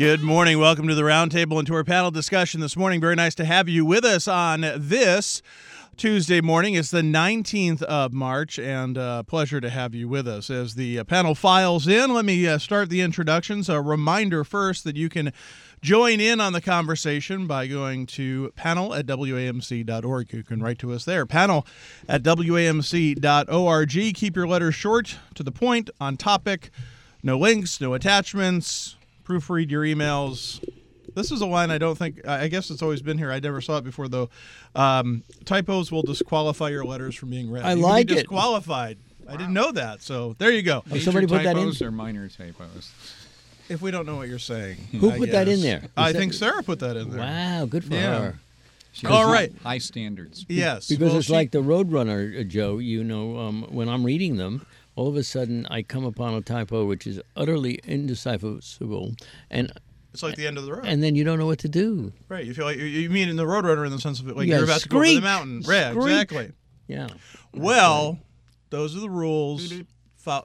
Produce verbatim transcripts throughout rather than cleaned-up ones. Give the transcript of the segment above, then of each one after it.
Good morning. Welcome to the Roundtable and to our panel discussion this morning. Very nice to have you with us on this Tuesday morning. It's the nineteenth of March, and uh, pleasure to have you with us. As the uh, panel files in, let me uh, start the introductions. A reminder first that you can join in on the conversation by going to panel at W A M C dot org. You can write to us there, panel at W A M C dot org. Keep your letters short, to the point, on topic. No links, no attachments. Proofread your emails. This is a line I don't think, I guess it's always been here. I never saw it before, though. Um, typos will disqualify your letters from being read. I you like can be it. Disqualified. Wow. I didn't know that, so there you go. Oh, somebody put that in? Typos or minor typos? If we don't know what you're saying. Who I put that in guess. there? Is I that- think Sarah put that in there. Wow, good for Yeah. her. She All has right. High standards. Yes. Because Well, it's she- like the Roadrunner, uh, Joe. You know, um, when I'm reading them, all of a sudden I come upon a typo which is utterly indecipherable, and It's like the end of the road. and then you don't know what to do. Right. You feel like you, you mean in the Roadrunner in the sense of it, like Yeah, you're about to go over screech. the mountain. Yeah, Screech. exactly. Yeah. Well, those are the rules. Fo-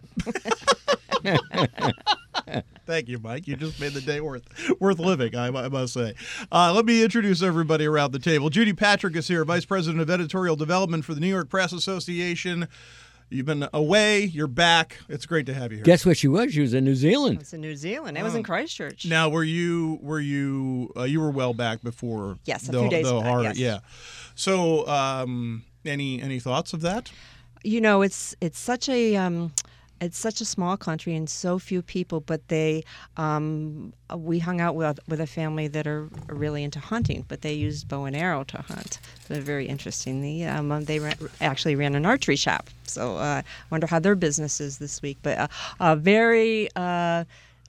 Thank you, Mike. You just made the day worth worth living, I, I must say. Uh, let me introduce everybody around the table. Judy Patrick is here, Vice President of Editorial Development for the New York Press Association. You've been away. You're back. It's great to have you here. Guess what she was? She was in New Zealand. It's in New Zealand. I was in Christchurch. Now, were you were you uh, you were well back before? Yes, a the, few days the back, horror- yes. Yeah. So, um, any any thoughts of that? You know, it's it's such a um, it's such a small country and so few people, but they um, we hung out with with a family that are really into hunting, but they used bow and arrow to hunt. So they're very interesting. The, um, they ran, actually ran an archery shop. So uh, I wonder how their business is this week. But uh, a very uh,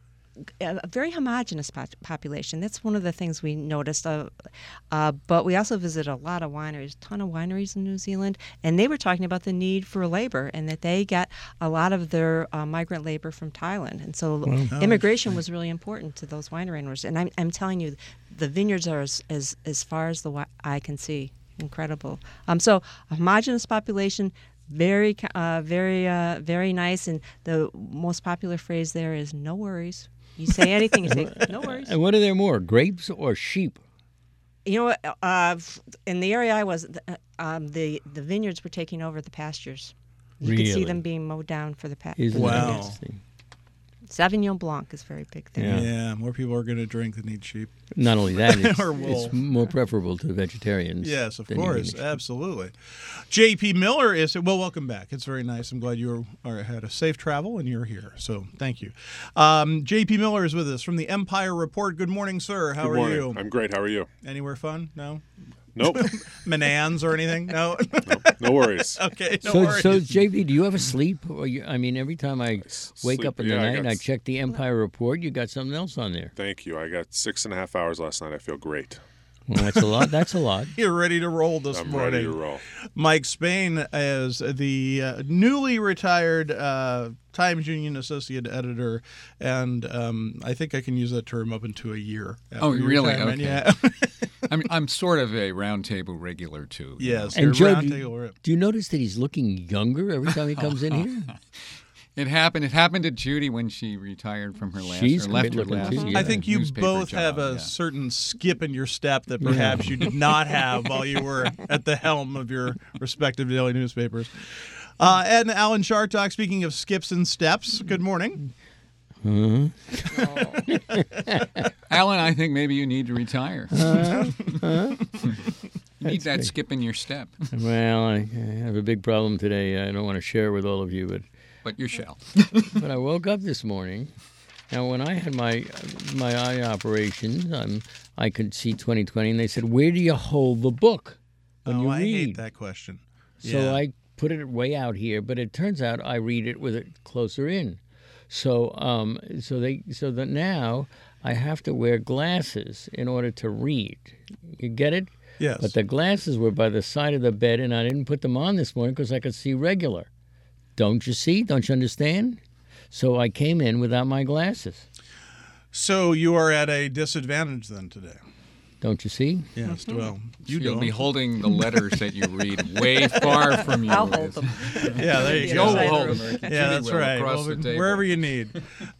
a very homogenous pop- population. That's one of the things we noticed. Uh, uh, but we also visited a lot of wineries, a ton of wineries in New Zealand, and they were talking about the need for labor and that they get a lot of their uh, migrant labor from Thailand. And so Oh, immigration was really important to those winery owners. And I'm, I'm telling you, the vineyards are as, as, as far as the wi- eye can see. Incredible. Um, so a homogenous population, very, uh, very, uh, very nice. And the most popular phrase there is "no worries." You say anything, you say, no worries. And what are there more, grapes or sheep? You know what? Uh, f- in the area I was, th- um, the the vineyards were taking over the pastures. You could see Really? them being mowed down for the pastures. Isn't Wow. that interesting? Sauvignon Blanc is very big there. Yeah. Yeah, more people are going to drink than eat sheep. Not only that, it's, Or wool. it's more preferable to vegetarians. Yes, of than course, eating. absolutely. J P Miller is well. Welcome back. It's very nice. I'm glad you were, or had a safe travel and you're here. So thank you. Um, J P Miller is with us from the Empire Report. Good morning, sir. How Good are morning. you? I'm great. How are you? Anywhere fun? No. Nope. Manans or anything? No. No worries. Okay. No so, worries. so J V, do you ever sleep? Or you, I mean, every time I wake Sleep- up in the yeah, I night got and I s- check the Empire Report, you got something else on there. Thank you. I got six and a half hours last night. I feel great. Well, that's a lot. That's a lot. You're ready to roll this I'm morning. ready to roll. Mike Spain is the uh, newly retired uh, Times Union Associate Editor, and um, I think I can use that term up into a year. after Oh, your really? retirement. Okay. Yeah. I'm I'm sort of a roundtable regular too. you Yes. And you're Joe, round do, table you, rip. do you notice that he's looking younger every time he comes in here? know. It happened. It happened to Judy when she retired from her last She's or left her good-looking last. too, yeah. I think you newspaper both job, have a yeah. certain skip in your step that perhaps you did not have while you were at the helm of your respective daily newspapers. Uh, and Alan Chartock, speaking of skips and steps, good morning. Alan, I think maybe you need to retire. Uh, you need that skip in your step, Well, I, I have a big problem today. I don't want to share with all of you, but but you shall. but I woke up this morning. Now, when I had my my eye operation, um, I could see twenty twenty, and they said, "Where do you hold the book when oh, you I read?" hate that question. So Yeah. I put it way out here, but it turns out I read it with it closer in. So um, so they so that now I have to wear glasses in order to read. You get it? Yes. But the glasses were by the side of the bed, and I didn't put them on this morning because I could see regular. Don't you see? Don't you understand? So I came in without my glasses. So you are at a disadvantage then today. Don't you see? Yes, well, you You'll don't. be holding the letters that you read way far from you. I'll hold them. Yeah, there you The go. other side You'll of hold the them. room. Judy Yeah, that's will, right. across Well, the table. wherever you need.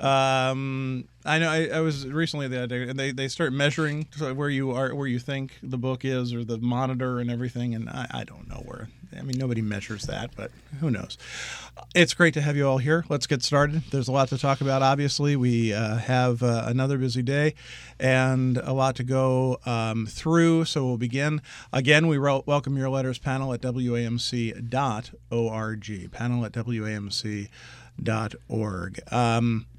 Um, I know. I, I was recently the other day, and they, they start measuring where you are, where you think the book is, or the monitor and everything. And I, I don't know where. I mean, nobody measures that, but who knows? It's great to have you all here. Let's get started. There's a lot to talk about. Obviously, we uh, have uh, another busy day and a lot to go um, through. So we'll begin. Again, we ro- welcome your letters. Panel at W A M C dot org. Panel at W A M C dot org. Um,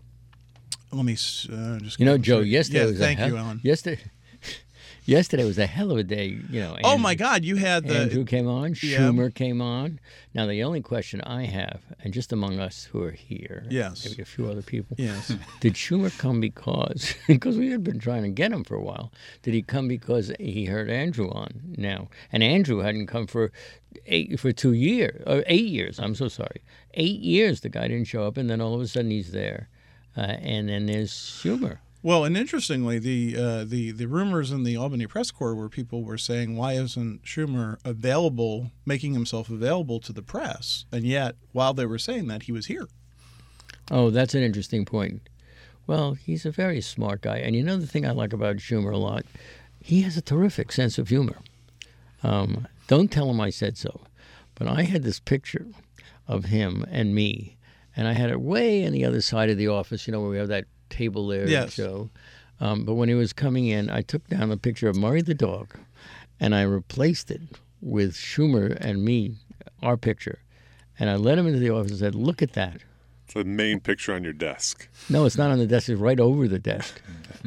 let me uh, just. You know, get- Joe. Yesterday Yeah, was thank a hell, you, Ellen. Yesterday, yesterday was a hell of a day. You know. Oh Andrew- my God, you had the. Andrew came on. Yeah. Schumer came on. Now the only question I have, and just among us who are here, Yes. maybe a few other people, Yes. did Schumer come because because we had been trying to get him for a while? Did he come because he heard Andrew on now? And Andrew hadn't come for eight for two years or eight years. I'm so sorry, eight years. The guy didn't show up, and then all of a sudden he's there, uh, and then there's Schumer. Well, and interestingly, the uh, the the rumors in the Albany press corps where people were saying, why isn't Schumer available, making himself available to the press? And yet, while they were saying that, he was here. Oh, that's an interesting point. Well, he's a very smart guy. And you know the thing I like about Schumer a lot? He has a terrific sense of humor. Um, don't tell him I said so. But I had this picture of him and me, and I had it way on the other side of the office, you know, where we have that table there, Yes. Joe. Um, but when he was coming in, I took down a picture of Murray the dog, and I replaced it with Schumer and me, our picture. And I led him into the office and said, look at that. It's the main picture on your desk. No, it's not on the desk. It's right over the desk.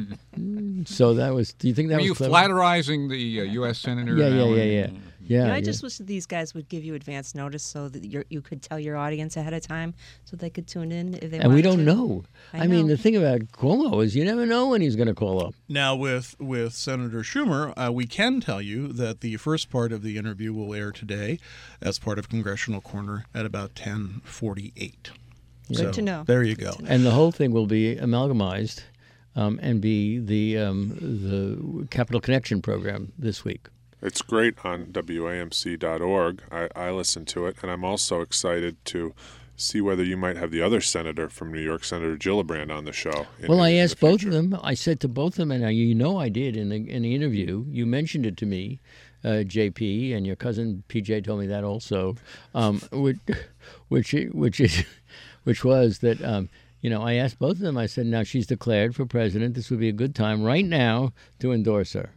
Mm, so that was. Do you think that Were was you clever? flatterizing the uh, U S Senator? Yeah, yeah, Alan? yeah, yeah, yeah. And I yeah. just wish that these guys would give you advance notice so that you're, you could tell your audience ahead of time so they could tune in if they And we wanted don't to. know. I I, mean, know. the thing about Cuomo is you never know when he's going to call up. Now, with with Senator Schumer, uh, we can tell you that the first part of the interview will air today as part of Congressional Corner at about ten forty-eight. Good So, to know. There you go. And the whole thing will be amalgamized um, and be the um, the Capital Connection program this week. It's great on W A M C dot org. I, I listen to it, and I'm also excited to see whether you might have the other senator from New York, Senator Gillibrand, on the show. in- Well, I in the asked both future. of them. I said to both of them, and I- you know I did in the in the interview. You mentioned it to me, uh, J P, and your cousin P J told me that also, um, which which which is which was that um, you know I asked both of them. I said, now she's declared for president. This would be a good time right now to endorse her.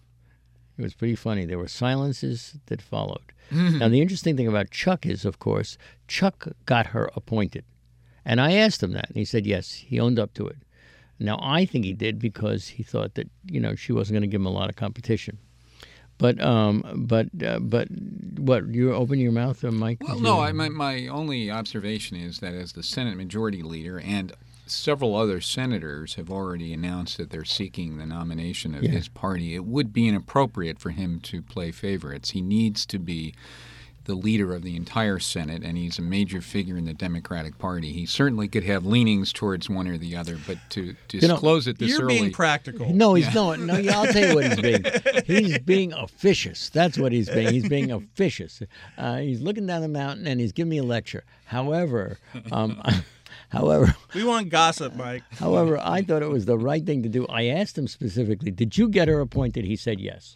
It was pretty funny. There were silences that followed. Now, the interesting thing about Chuck is, of course, Chuck got her appointed. And I asked him that, and he said yes, he owned up to it. Now, I think he did because he thought that, you know, she wasn't going to give him a lot of competition. But, um, but, uh, but, what, you open your mouth, uh, Mike? Well, Did no. you- I, my my only observation is that as the Senate Majority Leader and several other senators have already announced that they're seeking the nomination of Yeah. his party, it would be inappropriate for him to play favorites. He needs to be the leader of the entire Senate, and he's a major figure in the Democratic Party. He certainly could have leanings towards one or the other, but to know, disclose it this You're early. being practical. No, he's not. No, yeah, I'll tell you what he's being. He's being officious. That's what he's being. He's being officious. Uh, he's looking down the mountain and he's giving me a lecture. However, um, however, We want gossip, Mike. however, I thought it was the right thing to do. I asked him specifically, "Did you get her appointed?" He said yes.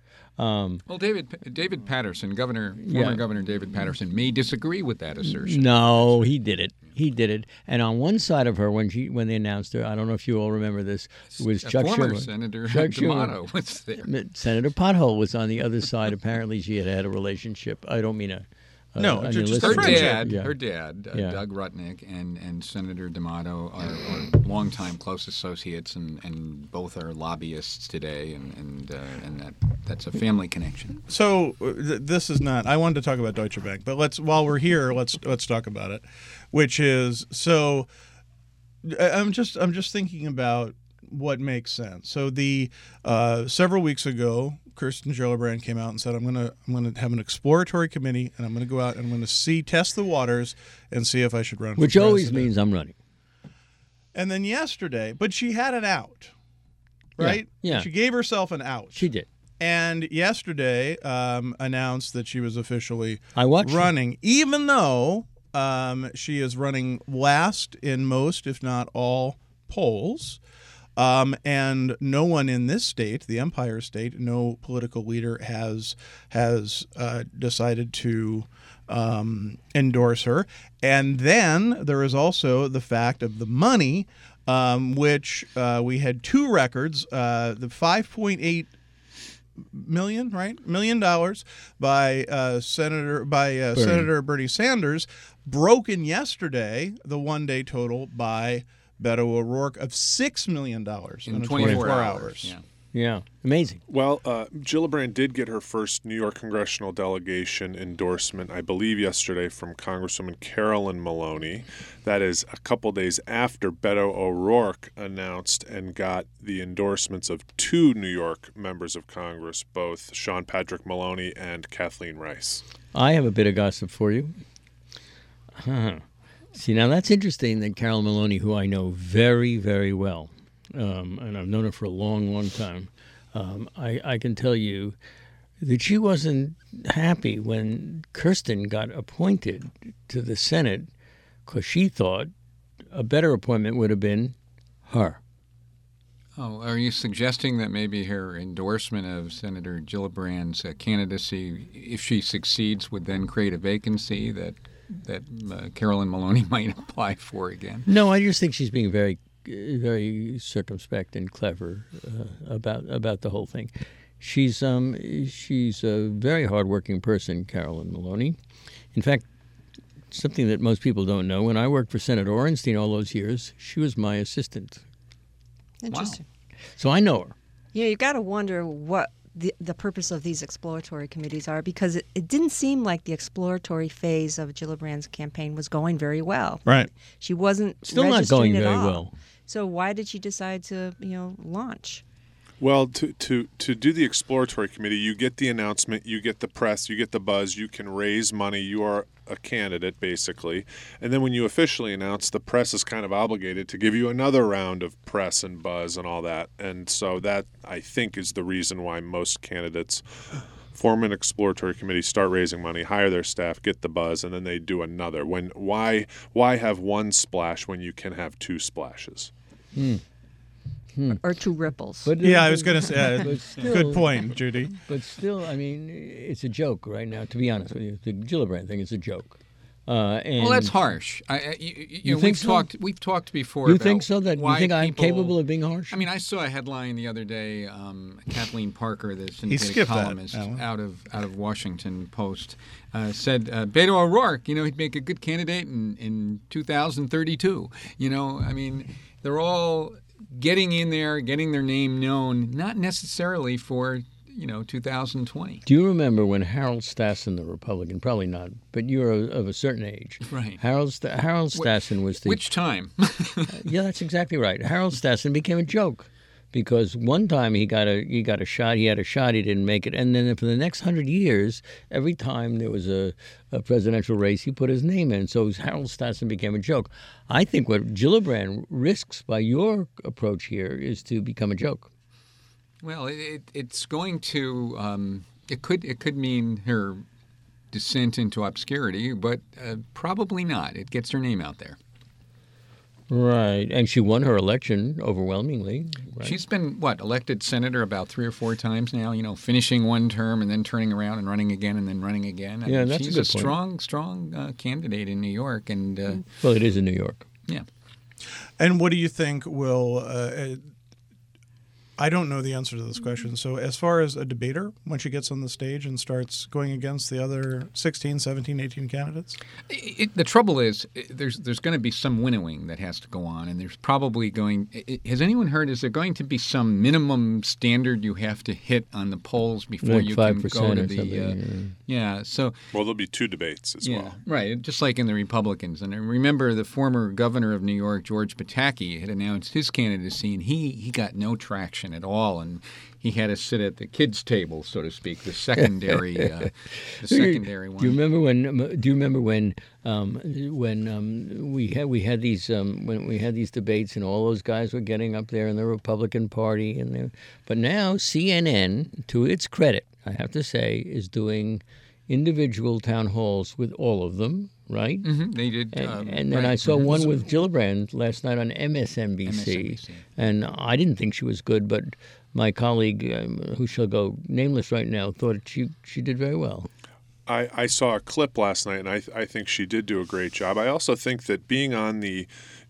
Um, Well, David David Patterson, Governor, former Yeah. Governor David Patterson, may disagree with that assertion. no, he did it. He did it. And on one side of her, when she when they announced her, I don't know if you all remember this, was A Chuck former Schumer. Senator Chuck Schumer. D'Amato was there. Senator Pothole was on the other side. Apparently, she had had a relationship. I don't mean a. a No, an just- just illicit a Her friendship. dad, Yeah. her dad, uh, Yeah. Doug Rutnick, and, and Senator D'Amato are, are longtime close associates, and, and both are lobbyists today, and and, uh, and that that's a family connection. So uh, th- this is not. I wanted to talk about Deutsche Bank, but let's while we're here, let's let's talk about it. Which is so. I- I'm just I'm just thinking about what makes sense. So the uh, several weeks ago, Kirsten Gillibrand came out and said, "I'm gonna I'm gonna have an exploratory committee, and I'm gonna go out and I'm gonna see test the waters and see if I should run." for Which always president." means I'm running. And then yesterday, but she had it out. right? Yeah, yeah. She gave herself an out. She did. And yesterday um, announced that she was officially I watched running, even though um, she is running last in most, if not all, polls. Um, and no one in this state, the Empire State, no political leader has has uh, decided to um, endorse her. And then there is also the fact of the money, um, which uh, we had two records: uh, the five point eight million, right, million dollars by uh, Senator by uh, Senator Bernie Sanders, broken yesterday. The one-day total by Beto O'Rourke of six million dollars in in twenty-four, twenty-four hours. hours. Yeah. Yeah, amazing. Well, uh, Gillibrand did get her first New York congressional delegation endorsement, I believe, yesterday from Congresswoman Carolyn Maloney. That is a couple days after Beto O'Rourke announced and got the endorsements of two New York members of Congress, both Sean Patrick Maloney and Kathleen Rice. I have a bit of gossip for you. Huh. See, now that's interesting that Carolyn Maloney, who I know very, very well, Um, and I've known her for a long, long time, um, I, I can tell you that she wasn't happy when Kirsten got appointed to the Senate because she thought a better appointment would have been her. Oh, are you suggesting that maybe her endorsement of Senator Gillibrand's uh, candidacy, if she succeeds, would then create a vacancy that that uh, Carolyn Maloney might apply for again? No, I just think she's being very very circumspect and clever uh, about about the whole thing. She's um she's a very hardworking person, Carolyn Maloney. In fact, something that most people don't know: when I worked for Senator Orenstein all those years, she was my assistant. Interesting. Wow. So I know her. Yeah, you got to wonder what the the purpose of these exploratory committees are, because it, it didn't seem like the exploratory phase of Gillibrand's campaign was going very well. Right. She wasn't Still not registering going at very all. well. So why did she decide to, you know, launch? Well, to, to, to do the exploratory committee, you get the announcement, you get the press, you get the buzz, you can raise money, you are a candidate, basically. And then when you officially announce, the press is kind of obligated to give you another round of press and buzz and all that. And so that, I think, is the reason why most candidates form an exploratory committee, start raising money, hire their staff, get the buzz, and then they do another. When why why have one splash when you can have two splashes? Hmm. Hmm. Or two ripples. But, Yeah, I was going to say, uh, but still, good point, Judy. But still, I mean, it's a joke right now, to be honest with you. The Gillibrand thing is a joke. Uh, and Well, that's harsh. I, I, you, you, You know, think we've so? talked. We've talked before. You about think so? That you why think I'm people- capable of being harsh? I mean, I saw a headline the other day. Um, Kathleen Parker, the syndicated skipped that, columnist Alan. out of out of Washington Post, uh, said uh, Beto O'Rourke, you know, he'd make a good candidate in in two thousand thirty-two. You know, I mean, they're all getting in there, getting their name known, not necessarily for, you know, two thousand twenty. Do you remember when Harold Stassen, the Republican, probably not, but you're of a certain age. Right. Harold, St- Harold Stassen was the... Which time? Yeah, that's exactly right. Harold Stassen became a joke because one time he got a he got a shot, he had a shot, he didn't make it, and then for the next hundred years, every time there was a, a presidential race, he put his name in. So Harold Stassen became a joke. I think what Gillibrand risks by your approach here is to become a joke. Well, it, it, it's going to. Um, it could. It could mean her descent into obscurity, but uh, probably not. It gets her name out there. Right, and she won her election overwhelmingly. Right? She's been what elected senator about three or four times now. You know, finishing one term and then turning around and running again and then running again. I Yeah, mean, that's a she's good a point. strong, strong uh, candidate in New York, and uh, Well, it is in New York. yeah. And what do you think will? Uh, I don't know the answer to this question. So, as far as a debater, when she gets on the stage and starts going against the other sixteen, seventeen, eighteen candidates? It, it, the trouble is, it, there's there's going to be some winnowing that has to go on, and there's probably going. It, has anyone heard? Is there going to be some minimum standard you have to hit on the polls before Like you five can percent go to or the? something, Uh, yeah. So Well, there'll be two debates as yeah, well. right. Just like in the Republicans, and I remember the former governor of New York, George Pataki, had announced his candidacy, and he he got no traction election at all, and he had to sit at the kids' table, so to speak, the secondary, uh, the secondary one. Do you remember when? Do you remember when? Um, when um, we had we had these um, when we had these debates, and all those guys were getting up there in the Republican Party, and they, but now C N N, to its credit, I have to say, is doing individual town halls with all of them, right? Mm-hmm. They did. And, um, and then right. I saw Mhm. one with Gillibrand last night on M S N B C, M S N B C. and I didn't think she was good, but my colleague, um, who shall go nameless right now, thought she she did very well. I, I saw a clip last night, and I, I think she did do a great job. I also think that being on the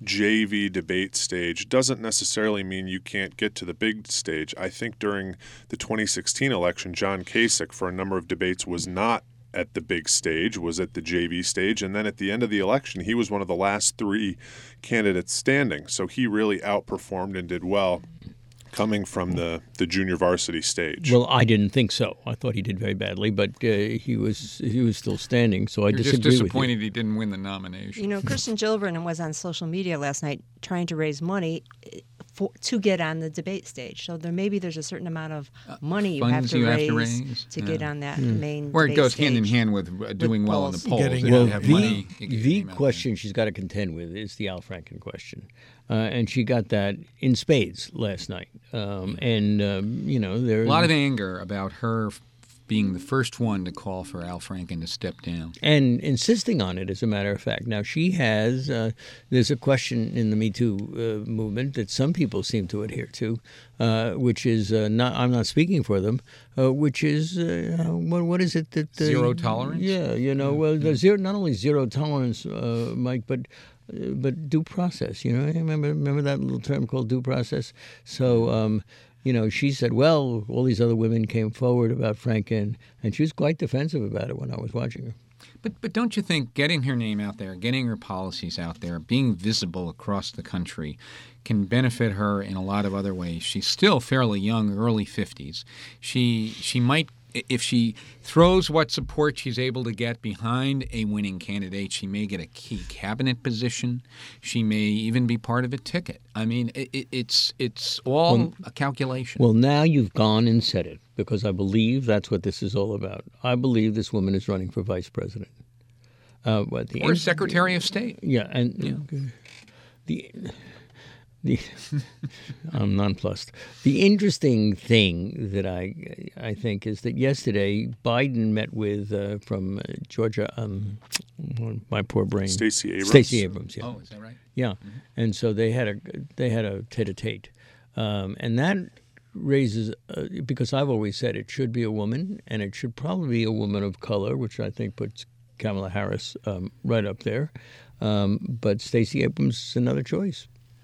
J V debate stage doesn't necessarily mean you can't get to the big stage. I think during the twenty sixteen election, John Kasich, for a number of debates, was not at the big stage, was at the J V stage. And then at the end of the election, he was one of the last three candidates standing. So he really outperformed and did well coming from the, the junior varsity stage. Well, I didn't think so. I thought he did very badly, but uh, he was he was still standing. So I You're just disagree with you. disappointed he didn't win the nomination. You know, Kirsten Gillibrand was on social media last night trying to raise money for, to get on the debate stage. So there maybe there's a certain amount of money you, have funds to, you raise have to raise, to yeah. get on that Hmm. main Where it debate goes stage. hand in hand with uh, doing well in the polls. polls. Getting- If Well, you have the, money, you get your the name out question she's got to contend with is the Al Franken question. Uh, and she got that in spades last night. Um, and, um, you know, there there. A lot of anger about her f- being the first one to call for Al Franken to step down. and insisting on it, as a matter of fact. Now, she has, uh, there's a question in the Me Too uh, movement that some people seem to adhere to, uh, which is, uh, not, I'm not speaking for them, uh, which is, uh, what, what is it that... Uh, Zero tolerance? Yeah, you know, well, the zero, not only zero tolerance, uh, Mike, but uh, but due process, you know, remember remember that little term called due process? So, um, you know, she said, well, all these other women came forward about Franken, and she was quite defensive about it when I was watching her. But but don't you think getting her name out there, getting her policies out there, being visible across the country can benefit her in a lot of other ways? She's still fairly young, early fifties. She she might, if she throws what support she's able to get behind a winning candidate, she may get a key cabinet position. She may even be part of a ticket. I mean, it, it, it's it's all Well- a calculation. Well, now you've gone and said it, because I believe that's what this is all about. I believe this woman is running for vice president. Uh, what, the or Secretary of State. Yeah, and the the I'm nonplussed. The interesting thing that I I think is that yesterday Biden met with uh, from uh, Georgia. Um, my poor brain. Stacey Abrams. Stacey Abrams. Yeah. Oh, is that right? Yeah, and so they had a they had a tete-a-tete, um, and that raises uh, because I've always said it should be a woman, and it should probably be a woman of color, which I think puts Kamala Harris um, right up there. Um, but Stacey Abrams is another choice.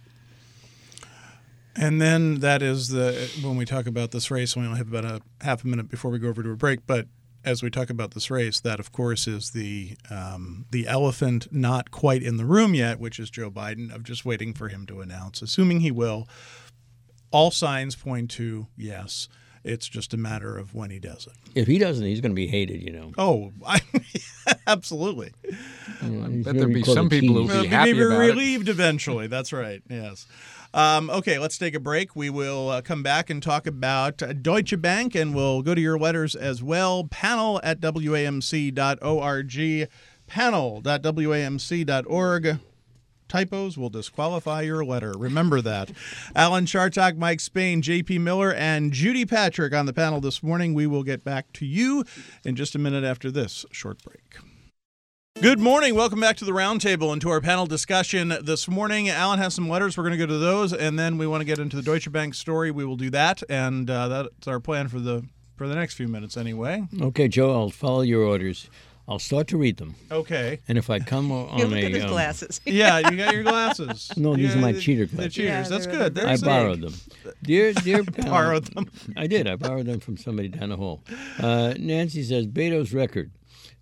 And then that is the when we talk about this race, we only have about a half a minute before we go over to a break. But as we talk about this race, that of course is the um, the elephant not quite in the room yet, which is Joe Biden, of just waiting for him to announce, assuming he will. All signs point to yes. It's just a matter of when he does it. If he doesn't, he's going to be hated, you know. Oh, I, absolutely. You know, I he's bet gonna there'd be called some a people tease. who'll Well, be happy maybe about it. relieved eventually. That's right. Yes. Um, okay, let's take a break. We will uh, come back and talk about uh, Deutsche Bank, and we'll go to your letters as well. Panel at W A M C dot org. Panel dot W A M C dot org. Typos will disqualify your letter. Remember that. Alan Chartock, Mike Spain, J P Miller, and Judy Patrick on the panel this morning. We will get back to you in just a minute after this short break. Good morning. Welcome back to the roundtable and to our panel discussion this morning. Alan has some letters. We're going to go to those, and then we want to get into the Deutsche Bank story. We will do that, and uh, that's our plan for the for the next few minutes anyway. Okay, Joe, I'll follow your orders. I'll start to read them, Okay. and if I come on You look a at his um, glasses. Yeah, you got your glasses. No, You these are got my the- cheater The glasses. cheaters. Yeah, That's they're- good. they're There's I the- borrowed them. Dear, dear panel, Borrowed them. I did. I borrowed them from somebody down the hall. Uh, Nancy says, Beto's record.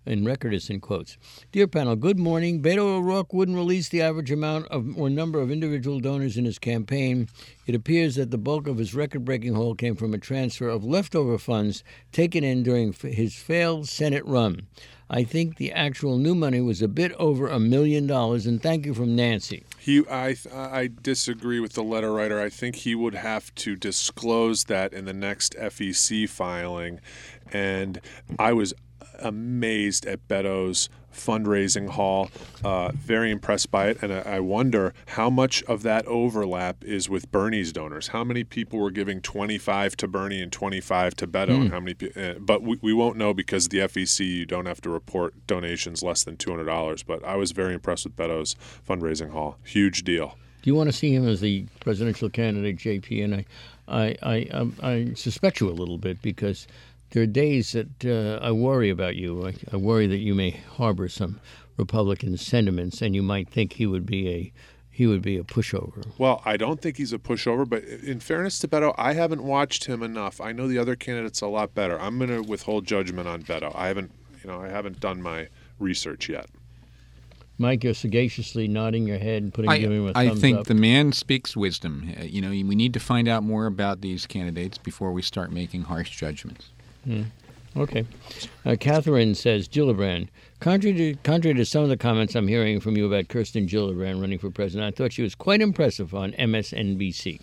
in recordists in quotes. Dear panel, good morning. Beto O'Rourke wouldn't release the average amount of or number of individual donors in his campaign. It appears that the bulk of his record-breaking haul came from a transfer of leftover funds taken in during his failed Senate run. I think the actual new money was a bit over a million dollars, and thank you from Nancy. He, I, I disagree with the letter writer. I think he would have to disclose that in the next F E C filing, and I was amazed at Beto's fundraising haul. Uh, very impressed by it, and I, I wonder how much of that overlap is with Bernie's donors. How many people were giving twenty-five to Bernie and twenty-five to Beto, mm. and how many? Uh, but we, we won't know because the F E C, you don't have to report donations less than two hundred dollars. But I was very impressed with Beto's fundraising haul. Huge deal. Do you want to see him as the presidential candidate, J P? And I, I, I, um, I suspect you a little bit because there are days that uh, I worry about you. I, I worry that you may harbor some Republican sentiments, and you might think he would be a he would be a pushover. Well, I don't think he's a pushover, but in fairness to Beto, I haven't watched him enough. I know the other candidates a lot better. I'm going to withhold judgment on Beto. I haven't, you know, I haven't done my research yet. Mike, you're sagaciously nodding your head and putting I, giving him a I thumbs think up. the man speaks wisdom. Uh, you know, we need to find out more about these candidates before we start making harsh judgments. Hmm. Okay. Uh, Catherine says, Gillibrand, contrary to, contrary to some of the comments I'm hearing from you about Kirsten Gillibrand running for president, I thought she was quite impressive on M S N B C.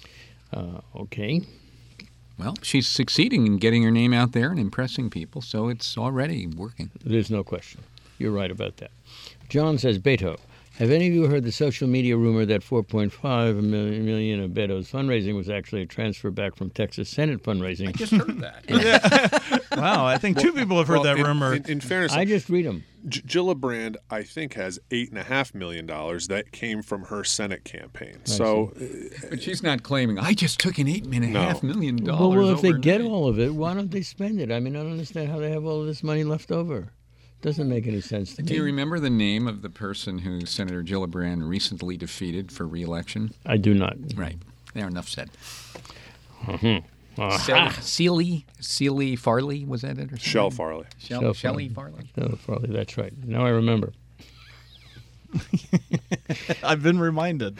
Uh, okay. Well, she's succeeding in getting her name out there and impressing people, so it's already working. There's no question. You're right about that. John says, Beto, have any of you heard the social media rumor that four point five million, million of Beto's fundraising was actually a transfer back from Texas Senate fundraising? I just heard that. Wow, I think two people have heard well, that in, rumor. In, in fairness, I just read them. G- Gillibrand, I think, has eight and a half million dollars that came from her Senate campaign. So, But she's not claiming, I just took an eight and a No. half million dollars. Well, well, if they overnight." get all of it, why don't they spend it? I mean, I don't understand how they have all of this money left over. Doesn't make any sense to Do me. you remember the name of the person who Senator Gillibrand recently defeated for re-election? I do not. Right. There, enough said. Uh-huh. Sealy, Sealy Farley, was that it? Or something? Shell Farley. Shell, Shell Shelley Farley. Farley. No, probably that's right. Now I remember. I've been reminded.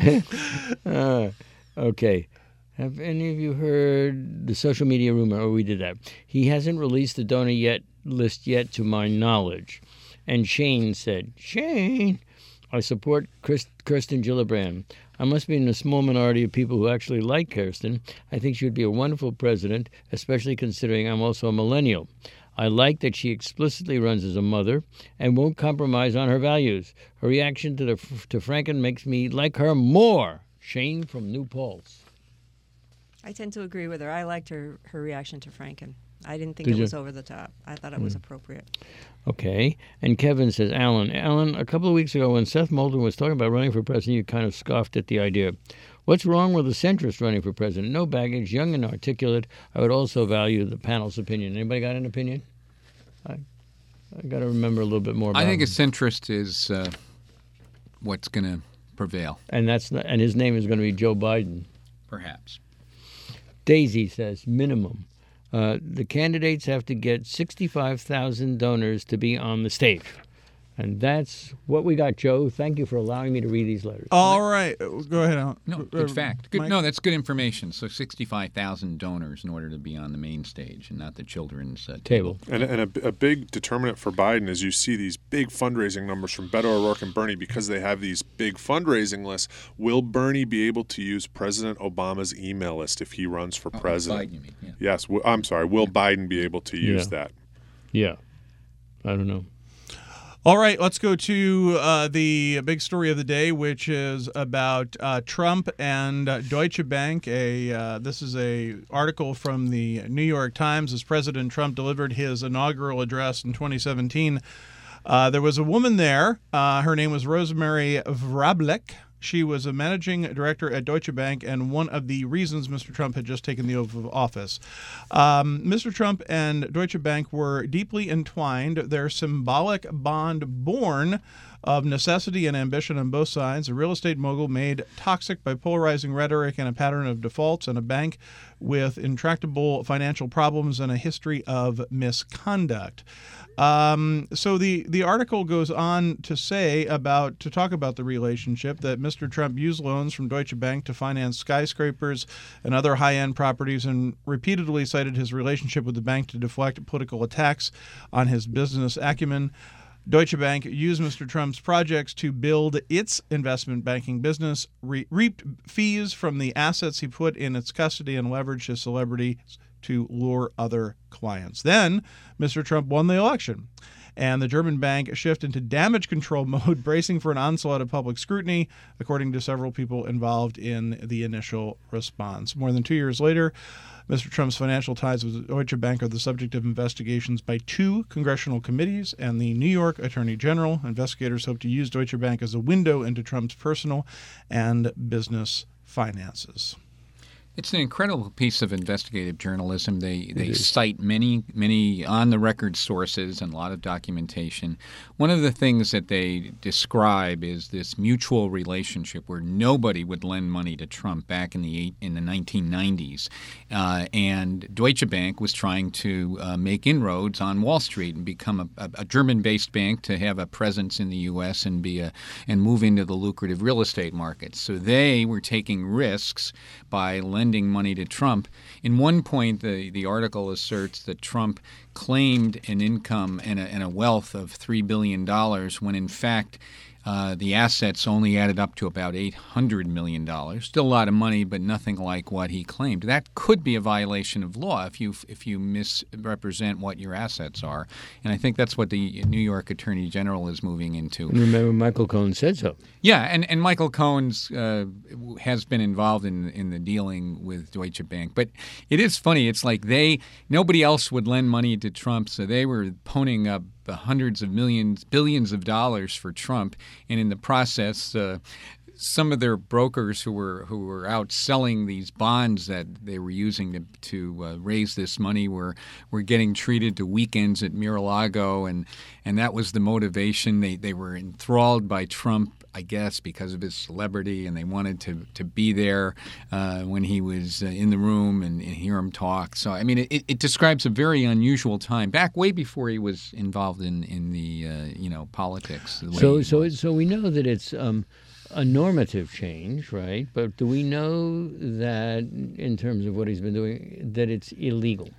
Uh, okay. Have any of you heard the social media rumor? Oh, we did that. He hasn't released the donor yet list yet, to my knowledge. And Shane said, Shane, I support Chris, Kirsten Gillibrand. I must be in a small minority of people who actually like Kirsten. I think she would be a wonderful president, especially considering I'm also a millennial. I like that she explicitly runs as a mother and won't compromise on her values. Her reaction to the to Franken makes me like her more. Shane from New Paltz. I tend to agree with her. I liked her, her reaction to Franken. I didn't think Did it you? was over the top. I thought it was appropriate. Okay. And Kevin says, Alan, Alan, a couple of weeks ago when Seth Moulton was talking about running for president, you kind of scoffed at the idea. What's wrong with a centrist running for president? No baggage, young and articulate. I would also value the panel's opinion. Anybody got an opinion? I I got to remember a little bit more about I think a him. centrist is uh, what's going to prevail, And that's not, and his name is going to be Joe Biden. perhaps. Daisy says, minimum. Uh, the candidates have to get sixty-five thousand donors to be on the stage. And that's what we got, Joe. Thank you for allowing me to read these letters. All right. Go ahead, Alan. No, Uh, good fact. Good, Mike? no, that's good information. So sixty-five thousand donors in order to be on the main stage and not the children's uh, Table. And, and a, a big determinant for Biden is you see these big fundraising numbers from Beto O'Rourke and Bernie because they have these big fundraising lists. Will Bernie be able to use President Obama's email list if he runs for Oh, president? Biden, you mean, yeah. Yes. W- I'm sorry. Will Biden be able to use Yeah. that? Yeah. I don't know. All right, let's go to uh, the big story of the day, which is about uh, Trump and uh, Deutsche Bank. A uh, this is a article from the New York Times. As President Trump delivered his inaugural address in twenty seventeen, uh, there was a woman there. Uh, her name was Rosemary Vrablic. She was a managing director at Deutsche Bank and one of the reasons Mister Trump had just taken the oath of office. Um, Mister Trump and Deutsche Bank were deeply entwined. Their symbolic bond born of necessity and ambition on both sides, a real estate mogul made toxic by polarizing rhetoric and a pattern of defaults, and a bank with intractable financial problems and a history of misconduct. Um, so the, the article goes on to say about, to talk about the relationship, that Mister Trump used loans from Deutsche Bank to finance skyscrapers and other high-end properties, and repeatedly cited his relationship with the bank to deflect political attacks on his business acumen. Deutsche Bank used Mister Trump's projects to build its investment banking business, re- reaped fees from the assets he put in its custody, and leveraged his celebrity to lure other clients. Then Mister Trump won the election, and the German bank shifted into damage control mode, bracing for an onslaught of public scrutiny, according to several people involved in the initial response. More than two years later, Mister Trump's financial ties with Deutsche Bank are the subject of investigations by two congressional committees and the New York Attorney General. Investigators hope to use Deutsche Bank as a window into Trump's personal and business finances. It's an incredible piece of investigative journalism. They they cite many, many on-the-record sources and a lot of documentation. One of the things that they describe is this mutual relationship where nobody would lend money to Trump back in the eight, in the nineteen nineties. Uh, and Deutsche Bank was trying to uh, make inroads on Wall Street and become a, a, a German-based bank to have a presence in the U S and be a and move into the lucrative real estate markets. So they were taking risks by lending money to Trump. In one point, the, the article asserts that Trump claimed an income and a, and a wealth of three billion dollars when, in fact, uh, the assets only added up to about eight hundred million dollars. Still a lot of money, but nothing like what he claimed. That could be a violation of law if you if you misrepresent what your assets are. And I think that's what the New York Attorney General is moving into. Remember, Michael Cohen said so. Yeah, and, and Michael Cohen's uh, has been involved in in the dealing with Deutsche Bank. But it is funny. It's like they nobody else would lend money to Trump, so they were ponying up the hundreds of millions, billions of dollars for Trump, and in the process, uh, some of their brokers who were who were out selling these bonds that they were using to to uh, raise this money were were getting treated to weekends at Mar-a-Lago, and and that was the motivation. They they were enthralled by Trump, I guess, because of his celebrity, and they wanted to, to be there uh, when he was uh, in the room and, and hear him talk. So, I mean, it, it describes a very unusual time, back way before he was involved in, in the, uh, you know, politics. the way So, he so, was. it, so we know that it's um, a normative change, right? But do we know that, in terms of what he's been doing, that it's illegal?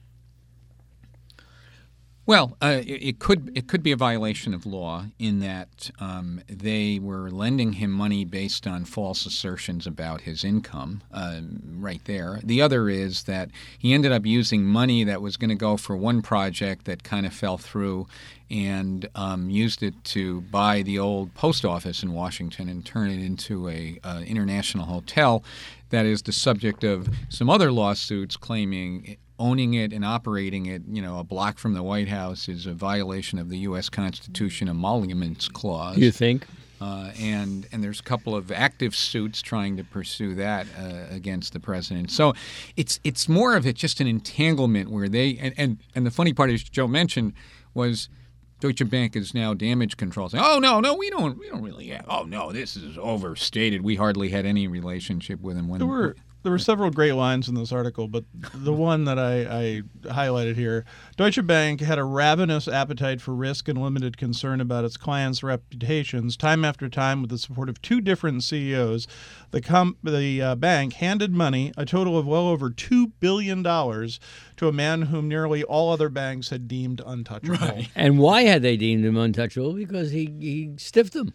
Well, uh, it, it could it could be a violation of law in that um, they were lending him money based on false assertions about his income, uh, right there. The other is that he ended up using money that was going to go for one project that kind of fell through, and um, used it to buy the old post office in Washington and turn it into a uh, international hotel that is the subject of some other lawsuits claiming owning it and operating it, you know, a block from the White House is a violation of the U S Constitution Emoluments Clause. You think? Uh, and and there's a couple of active suits trying to pursue that uh, against the president. So it's it's more of it just an entanglement where they and, and, and the funny part, as Joe mentioned, was Deutsche Bank is now damage control. Saying, oh no, no, we don't we don't really have. Oh no, this is overstated. We hardly had any relationship with him when There were there were several great lines in this article, but the one that I, I highlighted here: Deutsche Bank had a ravenous appetite for risk and limited concern about its clients' reputations. Time after time, with the support of two different C E Os, the com- the uh, bank handed money, a total of well over two billion dollars, to a man whom nearly all other banks had deemed untouchable. Right. And why had they deemed him untouchable? Because he, he stiffed them.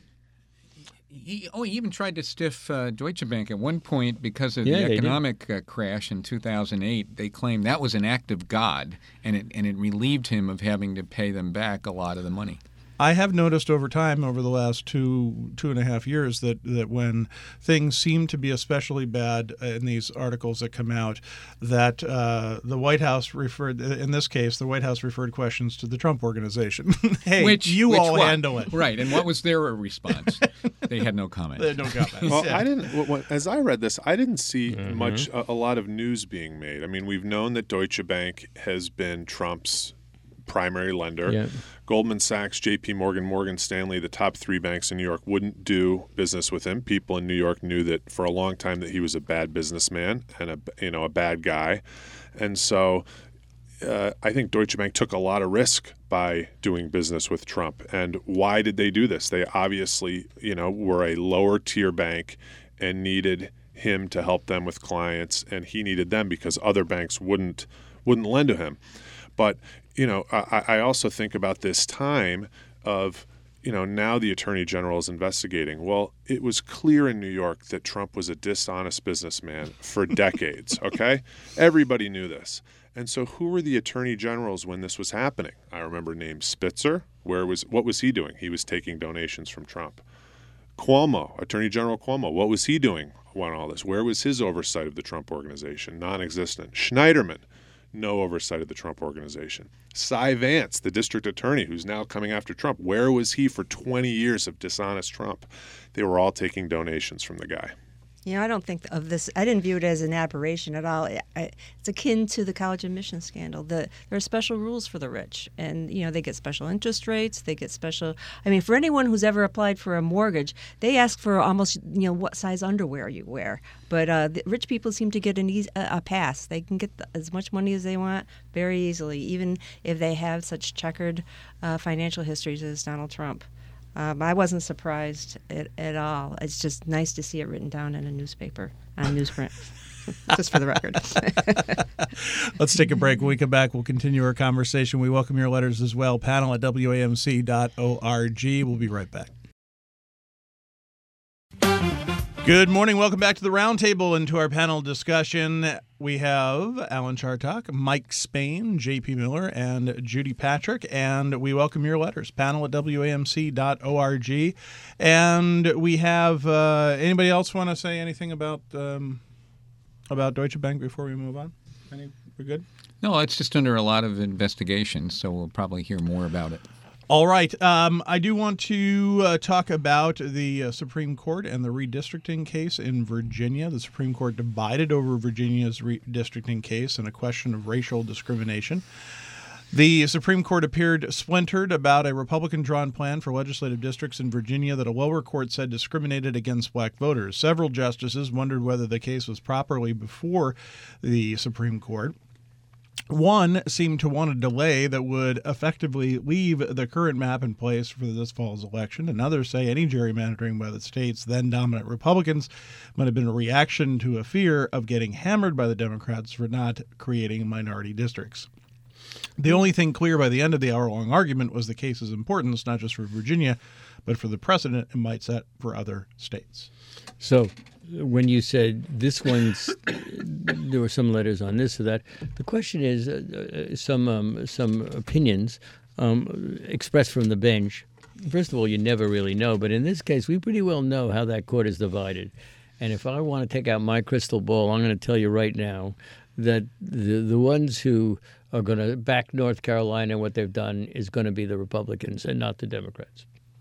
He, oh, he even tried to stiff uh, Deutsche Bank at one point because of Yeah, the they did. economic uh, crash in two thousand eight. They claimed that was an act of God, and it and it relieved him of having to pay them back a lot of the money. I have noticed over time, over the last two two and a half years, that, that when things seem to be especially bad in these articles that come out, that uh, the White House referred, in this case, the White House referred questions to the Trump Organization. Hey, Which you which all what? handle it. Right, and what was their response? They had no comment. They don't comment. Well, Yeah. I didn't. wh- wh- As I read this, I didn't see Mm-hmm. much, a, a lot of news being made. I mean, we've known that Deutsche Bank has been Trump's primary lender. Yeah. Goldman Sachs, J P Morgan, Morgan Stanley, the top three banks in New York wouldn't do business with him. People in New York knew that for a long time that he was a bad businessman and a you know a bad guy, and so uh, I think Deutsche Bank took a lot of risk by doing business with Trump. And why did they do this? They obviously you know were a lower tier bank and needed him to help them with clients, and he needed them because other banks wouldn't wouldn't lend to him. But you know, I, I also think about this time of you know now the Attorney General is investigating. Well, it was clear in New York that Trump was a dishonest businessman for decades. Okay, everybody knew this. And so, who were the attorney generals when this was happening? I remember named Spitzer. Where was what was he doing? He was taking donations from Trump. Cuomo, Attorney General Cuomo, what was he doing on all this? Where was his oversight of the Trump Organization? Non-existent. Schneiderman, no oversight of the Trump Organization. Cy Vance, the district attorney who's now coming after Trump, where was he for twenty years of dishonest Trump? They were all taking donations from the guy. You know, I don't think of this, I didn't view it as an aberration at all. I, I, it's akin to the college admission scandal. The, there are special rules for the rich, and, you know, they get special interest rates, they get special, I mean, for anyone who's ever applied for a mortgage, they ask for almost, you know, what size underwear you wear. But uh, the rich people seem to get an easy, a, a pass. They can get the, as much money as they want very easily, even if they have such checkered uh, financial histories as Donald Trump. Um, I wasn't surprised at, at all. It's just nice to see it written down in a newspaper, on newsprint, just for the record. Let's take a break. When we come back, we'll continue our conversation. We welcome your letters as well. Panel at W A M C dot org. We'll be right back. Good morning. Welcome back to the Roundtable and to our panel discussion. We have Alan Chartock, Mike Spain, J P Miller, and Judy Patrick, and we welcome your letters. Panel at W A M C dot org. And we have, uh, anybody else want to say anything about um, about Deutsche Bank before we move on? Any, we're good? No, it's just under a lot of investigation, so we'll probably hear more about it. All right. Um, I do want to uh, talk about the uh, Supreme Court and the redistricting case in Virginia. The Supreme Court divided over Virginia's redistricting case and a question of racial discrimination. The Supreme Court appeared splintered about a Republican-drawn plan for legislative districts in Virginia that a lower court said discriminated against black voters. Several justices wondered whether the case was properly before the Supreme Court. One seemed to want a delay that would effectively leave the current map in place for this fall's election. And others say any gerrymandering by the state's then dominant Republicans might have been a reaction to a fear of getting hammered by the Democrats for not creating minority districts. The only thing clear by the end of the hour-long argument was the case's importance, not just for Virginia, but for the precedent it might set for other states. So when you said this one's, there were some letters on this or that, the question is uh, some um, some opinions um, expressed from the bench. First of all, you never really know, but in this case, we pretty well know how that court is divided. And if I want to take out my crystal ball, I'm going to tell you right now that the the ones who are going to back North Carolina and what they've done is going to be the Republicans and not the Democrats.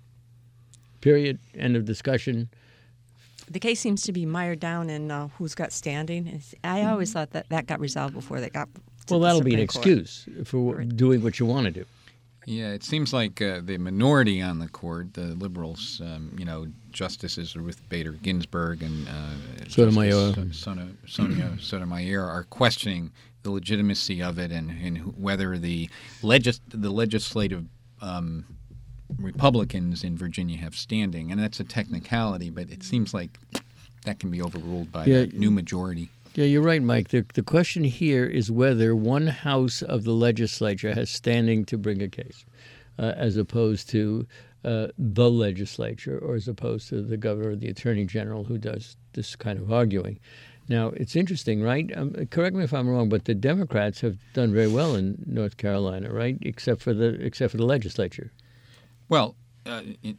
Period. End of discussion. The case seems to be mired down in uh, who's got standing. It's, I always thought that that got resolved before they got to Well, the that'll be an Supreme Court. excuse for doing what you want to do. Yeah, it seems like uh, the minority on the court, the liberals, um, you know, justices Ruth Bader Ginsburg and uh, Sotomayor. Justice Sonia, Sonia Sotomayor are questioning the legitimacy of it and, and whether the legis- the legislative um, Republicans in Virginia have standing. And that's a technicality, but it seems like that can be overruled by Yeah. the new majority. Yeah, you're right, Mike. The, the question here is whether one house of the legislature has standing to bring a case, uh, as opposed to uh, the legislature, or as opposed to the governor or the attorney general who does this kind of arguing. Now, it's interesting, right? Um, correct me if I'm wrong, but the Democrats have done very well in North Carolina, right? Except for the except for the legislature. Well, uh, it,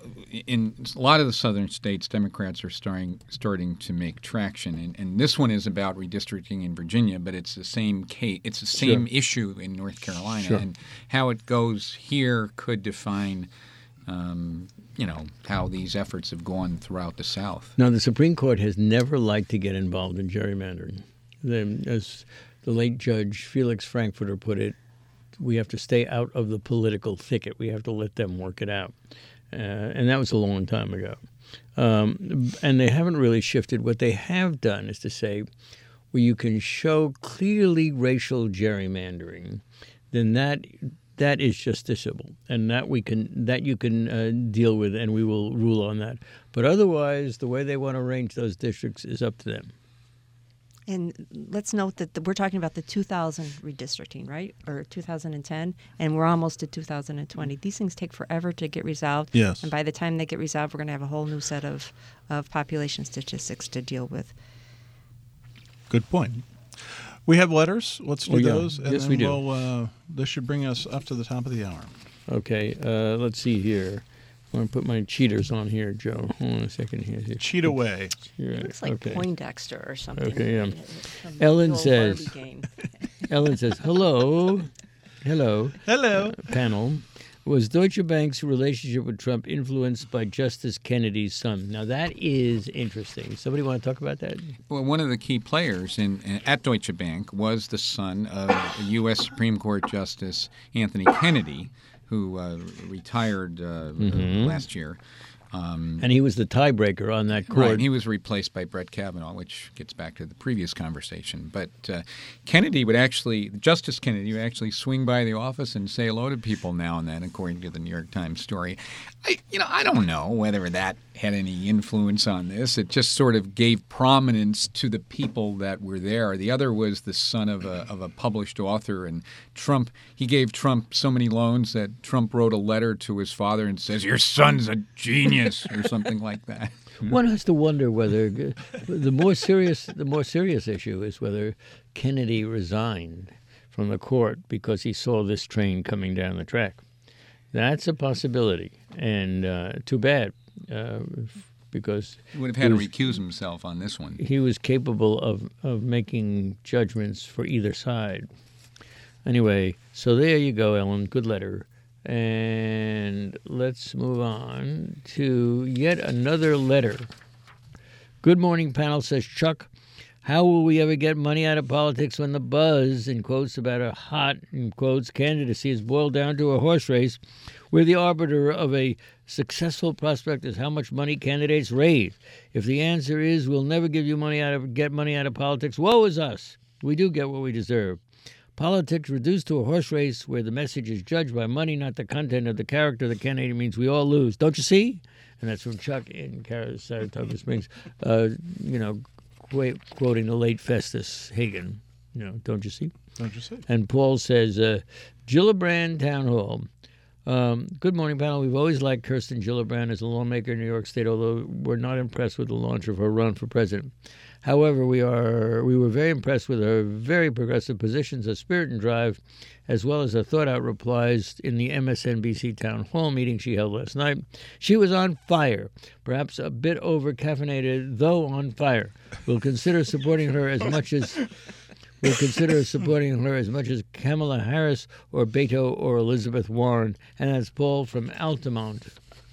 in a lot of the southern states, Democrats are starting starting to make traction, and, and this one is about redistricting in Virginia, but it's the same case. It's the same Sure. issue in North Carolina, Sure. and how it goes here could define, um, you know, how these efforts have gone throughout the South. Now, the Supreme Court has never liked to get involved in gerrymandering. The, as the late Judge Felix Frankfurter put it, we have to stay out of the political thicket. We have to let them work it out. Uh, and that was a long time ago. Um, and they haven't really shifted. What they have done is to say, where you can show clearly racial gerrymandering, then that that is justiciable, and that we can that you can uh, deal with, and we will rule on that. But otherwise, the way they want to arrange those districts is up to them. And let's note that the, we're talking about the two thousand redistricting, right? Or two thousand ten, and we're almost to two thousand twenty. These things take forever to get resolved. Yes. And by the time they get resolved, we're going to have a whole new set of, of population statistics to deal with. Good point. We have letters. Let's do Oh, yeah. those. And Yes, then we do. We'll, uh, this should bring us up to the top of the hour. Okay, uh, let's see here. I want to put my cheaters on here, Joe. Hold on a second here. Cheat away. Here, It looks like okay. Poindexter or something. Okay, yeah. Some Ellen old says- Barbie game. Ellen says, hello, hello, Hello. panel. Was Deutsche Bank's relationship with Trump influenced by Justice Kennedy's son? Now, that is interesting. Somebody want to talk about that? Well, one of the key players in, at Deutsche Bank was the son of U S Supreme Court Justice Anthony Kennedy, who uh, retired uh, Mm-hmm. last year. Um, And he was the tiebreaker on that court. Right, he was replaced by Brett Kavanaugh, which gets back to the previous conversation. But uh, Kennedy would actually, Justice Kennedy would actually swing by the office and say hello to people now and then, according to the New York Times story. I, you know, I don't know whether that had any influence on this. It just sort of gave prominence to the people that were there. The other was the son of a of a published author, and Trump. He gave Trump so many loans that Trump wrote a letter to his father and says, "Your son's a genius," or something like that. One has to wonder whether the more serious the more serious issue is whether Kennedy resigned from the court because he saw this train coming down the track. That's a possibility, and uh, too bad, uh, because He would have had he to was, recuse himself on this one. he was capable of, of making judgments for either side. Anyway, so there you go, Ellen. Good letter. And let's move on to yet another letter. Good morning, panel, says Chuck. How will we ever get money out of politics when the buzz, in quotes, about a hot, in quotes, candidacy is boiled down to a horse race where the arbiter of a successful prospect is how much money candidates raise? If the answer is we'll never give you money out of get money out of politics, woe is us. We do get what we deserve. Politics reduced to a horse race where the message is judged by money, not the content of the character of the candidate, means we all lose. Don't you see? And that's from Chuck in Saratoga Springs, uh, you know, qu- quoting the late Festus Hagen. You know, don't you see? Don't you see? And Paul says, uh, Gillibrand Town Hall. Um, good morning, panel. We've always liked Kirsten Gillibrand as a lawmaker in New York State, although we're not impressed with the launch of her run for president. However, we are we were very impressed with her very progressive positions, her spirit and drive, as well as her thought-out replies in the M S N B C town hall meeting she held last night. She was on fire, perhaps a bit over-caffeinated, though on fire. We'll consider supporting her as much as we'll consider supporting her as much as Kamala Harris or Beto or Elizabeth Warren. And that's Paul from Altamont.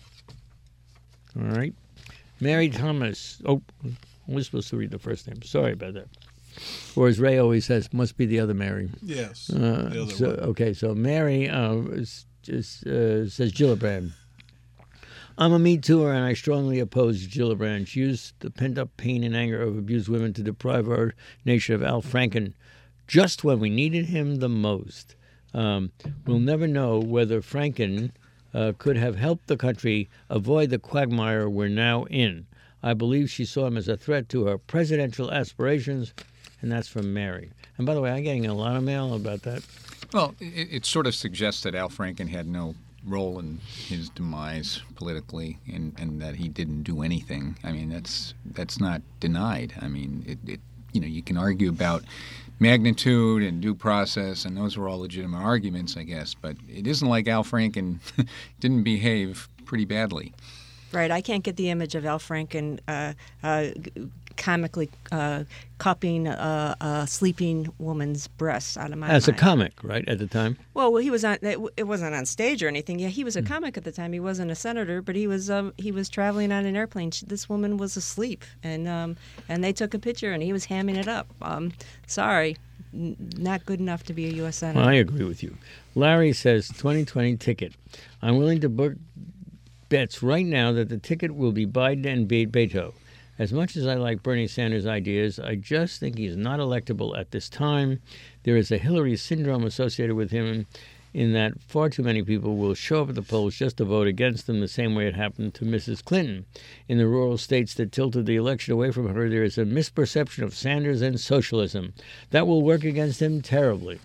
All right. Mary Thomas. Oh, we're supposed to read the first name. Sorry about that. Or as Ray always says, must be the other Mary. Yes. Uh, the other so, one. okay, so Mary uh, is, is, uh, says Gillibrand. I'm a Me Tooer, and I strongly oppose Gillibrand. She used the pent-up pain and anger of abused women to deprive our nation of Al Franken just when we needed him the most. Um, we'll never know whether Franken uh, could have helped the country avoid the quagmire we're now in. I believe she saw him as a threat to her presidential aspirations, and that's from Mary. And by the way, I'm getting a lot of mail about that. Well, it, it sort of suggests that Al Franken had no role in his demise politically, and, and that he didn't do anything. I mean, that's that's not denied. I mean, it, it you know, you can argue about magnitude and due process, and those were all legitimate arguments, I guess. But it isn't like Al Franken didn't behave pretty badly. Right. I can't get the image of Al Franken uh, uh, comically uh, cupping a, a sleeping woman's breasts out of my As mind. a comic, right, at the time? Well, he was on. It, it wasn't on stage or anything. Yeah, he was a comic at the time. He wasn't a senator, but he was. Um, he was traveling on an airplane. She, this woman was asleep, and um, and they took a picture, and he was hamming it up. Um, sorry, n- not good enough to be a U S senator. Well, I agree with you. Larry says twenty twenty ticket. I'm willing to book bets right now that the ticket will be Biden and Be- Beto. As much as I like Bernie Sanders' ideas, I just think he's not electable at this time. There is a Hillary syndrome associated with him in that far too many people will show up at the polls just to vote against them the same way it happened to Missus Clinton. In the rural states that tilted the election away from her, there is a misperception of Sanders and socialism. That will work against him terribly.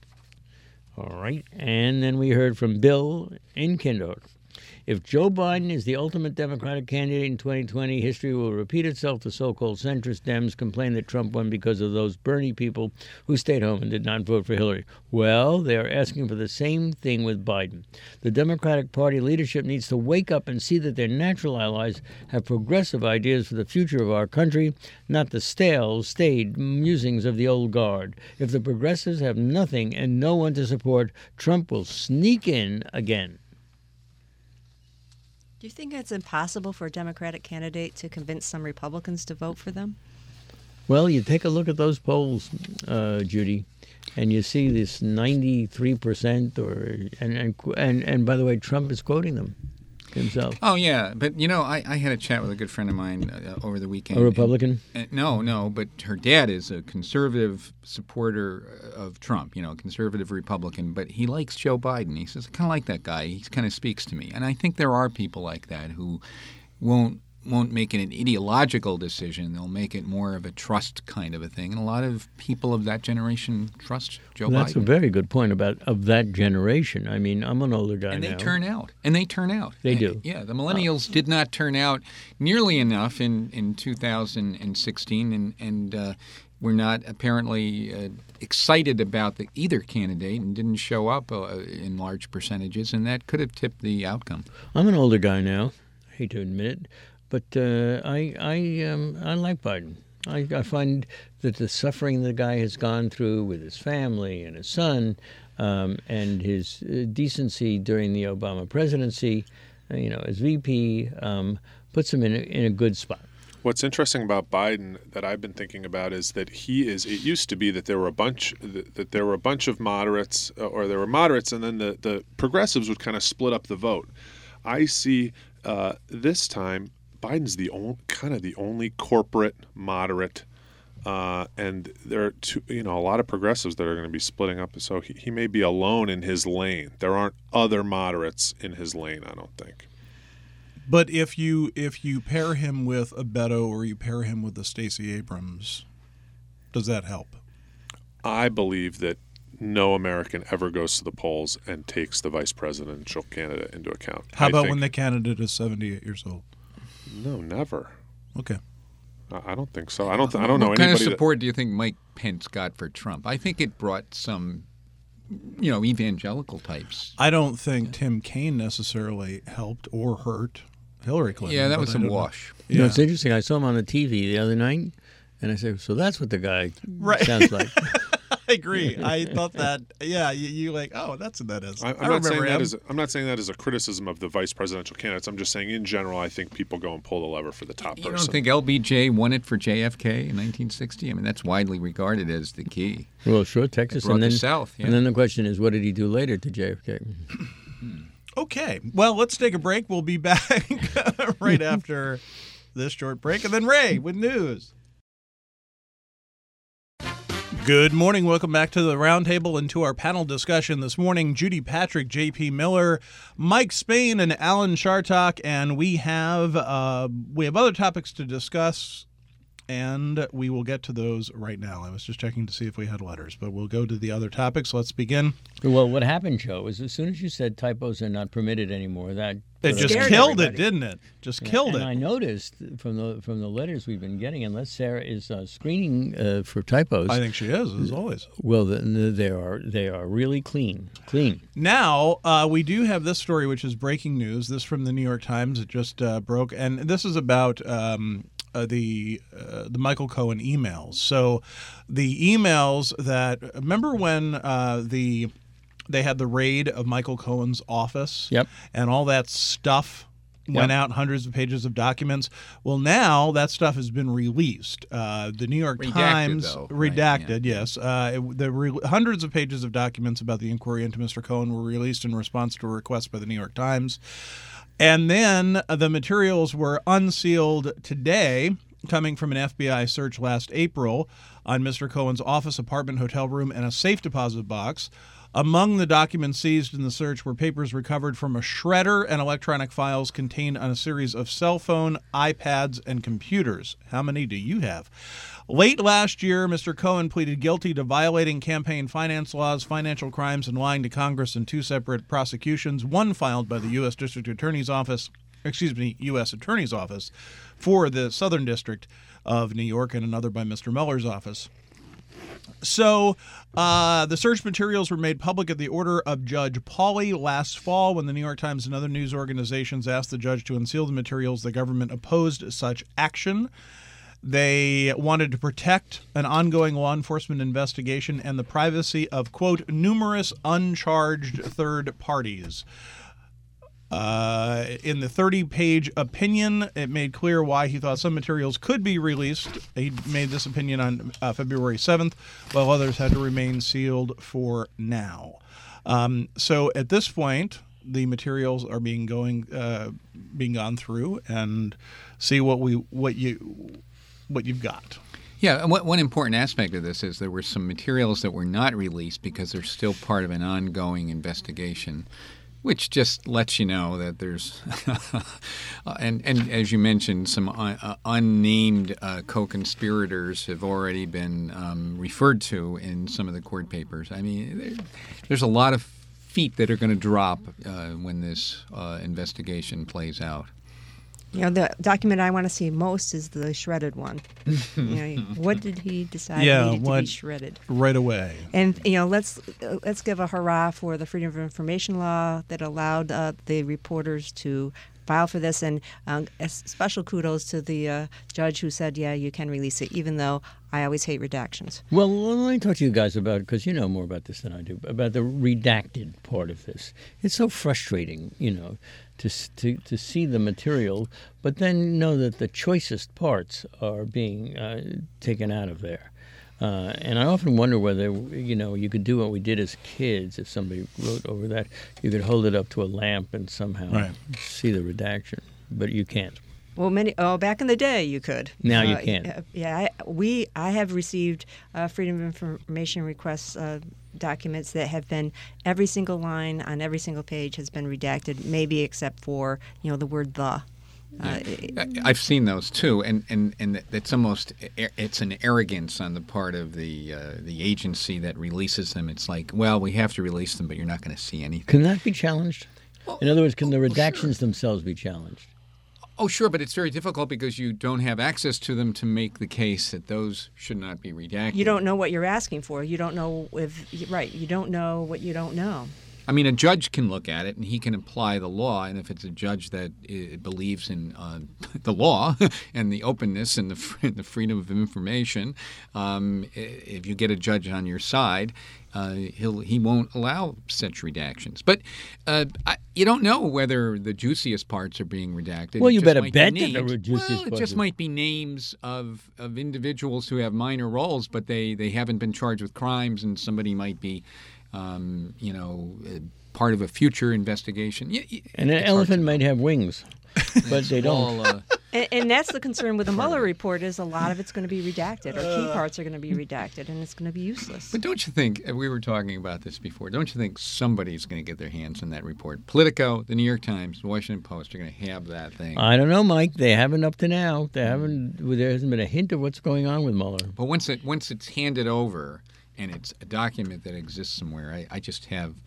All right. And then we heard from Bill in Kindle. If Joe Biden is the ultimate Democratic candidate in twenty twenty, history will repeat itself. The so-called centrist Dems complain that Trump won because of those Bernie people who stayed home and did not vote for Hillary. Well, they are asking for the same thing with Biden. The Democratic Party leadership needs to wake up and see that their natural allies have progressive ideas for the future of our country, not the stale, staid musings of the old guard. If the progressives have nothing and no one to support, Trump will sneak in again. Do you think it's impossible for a Democratic candidate to convince some Republicans to vote for them? Well, you take a look at those polls, uh, Judy, and you see this ninety-three percent, or and, and and and by the way, Trump is quoting them himself. Oh, yeah. But, you know, I, I had a chat with a good friend of mine uh, over the weekend. A Republican? And, and, no, no, but her dad is a conservative supporter of Trump, you know, a conservative Republican, but he likes Joe Biden. He says, I kind of like that guy. He kind of speaks to me. And I think there are people like that who won't won't make it an ideological decision. They'll make it more of a trust kind of a thing. And a lot of people of that generation trust Joe Well, Biden. that's a very good point about of that generation. I mean, I'm an older guy And they now. turn out. And they turn out. They And- do. Yeah, the millennials did not turn out nearly enough in, in two thousand sixteen, and, and uh, were not apparently uh, excited about the, either candidate and didn't show up uh, in large percentages, and that could have tipped the outcome. I'm an older guy now. I hate to admit it, but uh, I I um, I like Biden. I, I find that the suffering the guy has gone through with his family and his son, um, and his uh, decency during the Obama presidency, uh, you know, as V P, um, puts him in a, in a good spot. What's interesting about Biden that I've been thinking about is that he is. It used to be that there were a bunch that, that there were a bunch of moderates, uh, or there were moderates, and then the the progressives would kind of split up the vote. I see uh, this time Biden's the only kind of the only corporate moderate, uh, and there are two, you know, a lot of progressives that are going to be splitting up. So he, he may be alone in his lane. There aren't other moderates in his lane, I don't think. But if you if you pair him with a Beto or you pair him with a Stacey Abrams, does that help? I believe that no American ever goes to the polls and takes the vice presidential candidate into account. How I about think, when the candidate is seventy-eight years old? No, never. Okay. I I don't think so. I don't. Th- I don't know What kind of anybody. support do you think Mike Pence got for Trump? I think it brought some, you know, evangelical types. I don't think Tim Kaine necessarily helped or hurt Hillary Clinton. Yeah, that but was I some don't know. wash. You know, Yeah. it's interesting. I saw him on the T V the other night, and I said, "So that's what the guy Right. sounds like." I agree. I thought that. Yeah, you, you like. Oh, that's what that is. I, I I'm not remember saying him. that as. A, I'm not saying that as a criticism of the vice presidential candidates. I'm just saying in general, I think people go and pull the lever for the top You person. don't think L B J won it for J F K in nineteen sixty? I mean, that's widely regarded as the key. Well, sure, Texas, Brought and then the South. Yeah. and then the question is, what did he do later to J F K? Okay. Well, let's take a break. We'll be back right after this short break, and then Ray with news. Good morning. Welcome back to the Roundtable and to our panel discussion this morning. Judy Patrick, J P Miller, Mike Spain, and Alan Chartock. And we have uh, we have other topics to discuss, and we will get to those right now. I was just checking to see if we had letters, but we'll go to the other topics. Let's begin. Well, what happened, Joe, is as soon as you said typos are not permitted anymore, that It put just a- killed it, everybody. didn't it? Just Yeah, killed and it. I noticed from the from the letters we've been getting, unless Sarah is uh, screening uh, for typos, I think she is, as always. well, the, the, they are they are really clean, clean. Now, uh, we do have this story, which is breaking news. This from the New York Times. It just uh, broke. And this is about um, uh, the uh, the Michael Cohen emails. So the emails that, remember when uh, the they had the raid of Michael Cohen's office? Yep. And all that stuff went Yep. out, hundreds of pages of documents. Well, now that stuff has been released. Uh, the New York Redacted, Times, though, right, redacted, yeah. yes. Uh, it- the re- hundreds of pages of documents about the inquiry into Mister Cohen were released in response to a request by the New York Times. And then uh, the materials were unsealed today, coming from an F B I search last April on Mister Cohen's office, apartment, hotel room, and a safe deposit box. Among the documents seized in the search were papers recovered from a shredder and electronic files contained on a series of cell phone, iPads, and computers. How many do you have? Late last year, Mister Cohen pleaded guilty to violating campaign finance laws, financial crimes, and lying to Congress in two separate prosecutions, one filed by the U S District Attorney's Office, excuse me, U S Attorney's Office for the Southern District of New York, and another by Mister Mueller's office. So uh, the search materials were made public at the order of Judge Pauley last fall. When the New York Times and other news organizations asked the judge to unseal the materials, the government opposed such action. They wanted to protect an ongoing law enforcement investigation and the privacy of, quote, numerous uncharged third parties. Uh, in the thirty-page opinion, it made clear why he thought some materials could be released. He made this opinion on uh, February seventh, while others had to remain sealed for now. Um, so at this point, the materials are being going, uh, being gone through, and see what we what you what you've got. Yeah, and what, one important aspect of this is there were some materials that were not released because they're still part of an ongoing investigation, which just lets you know that there's, and, and as you mentioned, some un, uh, unnamed uh, co-conspirators have already been um, referred to in some of the court papers. I mean, there, there's a lot of feet that are going to drop uh, when this uh, investigation plays out. You know, the document I want to see most is the shredded one. You know, what did he decide Yeah, needed to what- be shredded? Right away. And you know, let's uh, let's give a hurrah for the Freedom of Information law that allowed uh, the reporters to file for this, and um, a special kudos to the uh, judge who said, "Yeah, you can release it," even though I always hate redactions. Well, let me talk to you guys about, because you know more about this than I do, about the redacted part of this. It's so frustrating, you know, to to to see the material, but then know that the choicest parts are being uh, taken out of there. Uh, and I often wonder whether, you know, you could do what we did as kids. If somebody wrote over that, you could hold it up to a lamp and somehow Right. see the redaction, but you can't. Well, many oh, back in the day, you could. Now you Uh, can't. Yeah, yeah I, we I have received uh, Freedom of Information requests uh, documents that have been every single line on every single page has been redacted, maybe except for you know the word the. Uh, I- I've seen those too, and and and it's almost it's an arrogance on the part of the uh, the agency that releases them. It's like, well, we have to release them, but you're not going to see anything. Can that be challenged? In other words, can the well, redactions sure. themselves be challenged? Oh, sure, but it's very difficult because you don't have access to them to make the case that those should not be redacted. you don't know what you're asking for. You don't know if right. You don't know what you don't know. I mean, a judge can look at it and he can apply the law, and if it's a judge that uh, believes in uh, the law and the openness and the, fr- the freedom of information, um, i- if you get a judge on your side, uh, he'll he won't allow such redactions. But uh, I, you don't know whether the juiciest parts are being redacted. Well, It you just better might be bet that the names- juiciest well, it parts just are- might be names of of individuals who have minor roles, but they, they haven't been charged with crimes, and somebody might be. Um, you know, uh, part of a future investigation. Y- y- And an it's hard elephant to might know. have wings, but they don't. All, uh, And, and that's the concern with the Mueller report is a lot of it's going to be redacted, or key parts are going to be redacted, and it's going to be useless. but don't you think, and we were talking about this before, don't you think somebody's going to get their hands on that report? Politico, the New York Times, the Washington Post are going to have that thing. I don't know, Mike. They haven't up to now. They haven't. There hasn't been a hint of what's going on with Mueller. But once it once it's handed over and it's a document that exists somewhere, I, I just have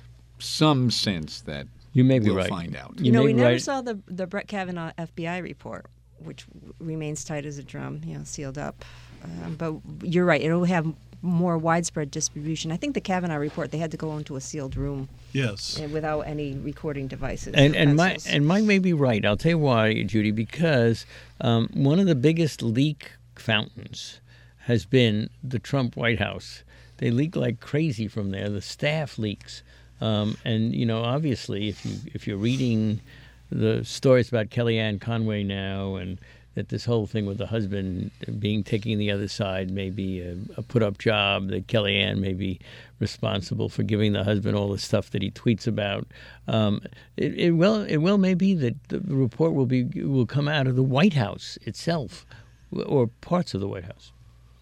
some sense that You may be we'll right. find out. You You know, may we be never right. saw the the Brett Kavanaugh F B I report, which w- remains tight as a drum, you know, sealed up. Um, but you're right; it'll have more widespread distribution. I think the Kavanaugh report they had to go into a sealed room Yes. uh, without any recording devices. And or and Mike pencils. and Mike may be right. I'll tell you why, Judy. Because um, one of the biggest leak fountains has been the Trump White House. They leak like crazy from there. The staff leaks, um, and you know, obviously, if you if you're reading the stories about Kellyanne Conway now, and that this whole thing with the husband being taking the other side may be a, a put-up job, that Kellyanne may be responsible for giving the husband all the stuff that he tweets about. Um, it, it well, it well may be that the report will be will come out of the White House itself, or parts of the White House.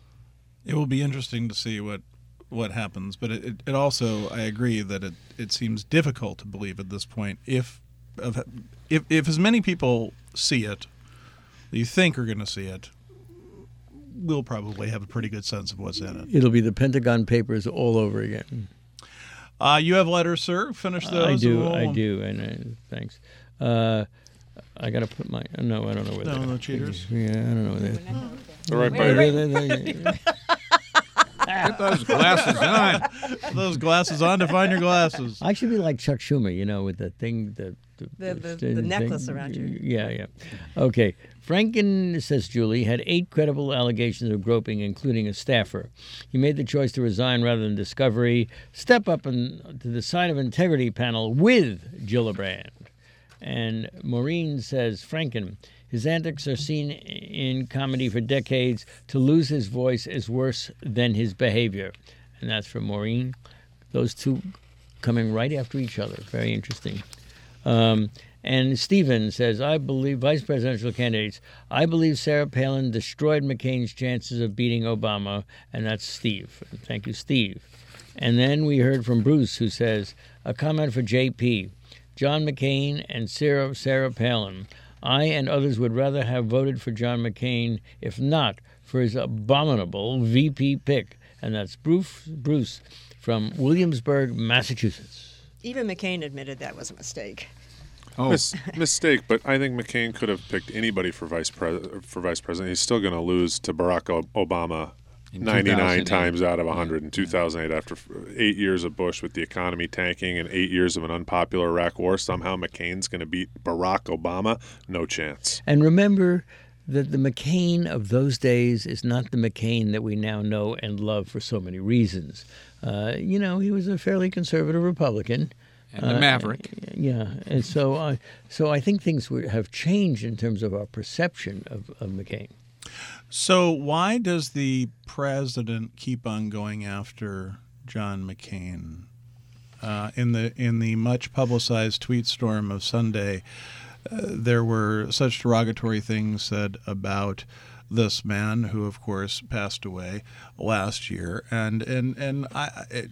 It will be interesting to see what what happens, but it, it, it also, I agree that it, it seems difficult to believe at this point if if if as many people see it that you think are going to see it, we'll probably have a pretty good sense of what's in it. It'll be the Pentagon Papers all over again. Uh, you have letters, sir? Finish those. I do, we'll... I do, and uh, thanks. Uh, I got to put my, no, I don't know where no, they are. No, cheaters? Yeah, I don't know where They're right by you. Get those glasses on. Put those glasses on to find your glasses. I should be like Chuck Schumer, you know, with the thing, the The- the- the necklace around you. Yeah, yeah. Okay. Franken, says Julie, had eight credible allegations of groping, including a staffer. He made the choice to resign rather than Discovery, step up in, to the Sign of Integrity panel with Gillibrand. And Maureen says, Franken, his antics are seen in comedy for decades. To lose his voice is worse than his behavior. And that's from Maureen. Those two coming right after each other. Very interesting. Um, and Stephen says, I believe, vice presidential candidates, I believe Sarah Palin destroyed McCain's chances of beating Obama, and that's Steve. Thank you, Steve. And then we heard from Bruce, who says, a comment for J P. John McCain and Sarah, Sarah Palin. I and others would rather have voted for John McCain, if not for his abominable V P pick. And that's Bruce, Bruce from Williamsburg, Massachusetts. Even McCain admitted that was a mistake. Oh, Mis- mistake, but I think McCain could have picked anybody for vice pres- for vice president. He's still going to lose to Barack o- Obama In ninety-nine two thousand eight. times out of one hundred in two thousand eight after f- eight years of Bush with the economy tanking and eight years of an unpopular Iraq war. Somehow McCain's going to beat Barack Obama. No chance. And remember that the McCain of those days is not the McCain that we now know and love for so many reasons. Uh, you know, he was a fairly conservative Republican. and the Uh, Maverick. Yeah, and so I, so I think things would have changed in terms of our perception of, of McCain. So why does the president keep on going after John McCain? Uh, in the in the much publicized tweet storm of Sunday, uh, there were such derogatory things said about this man, who of course passed away last year, and and and I. It,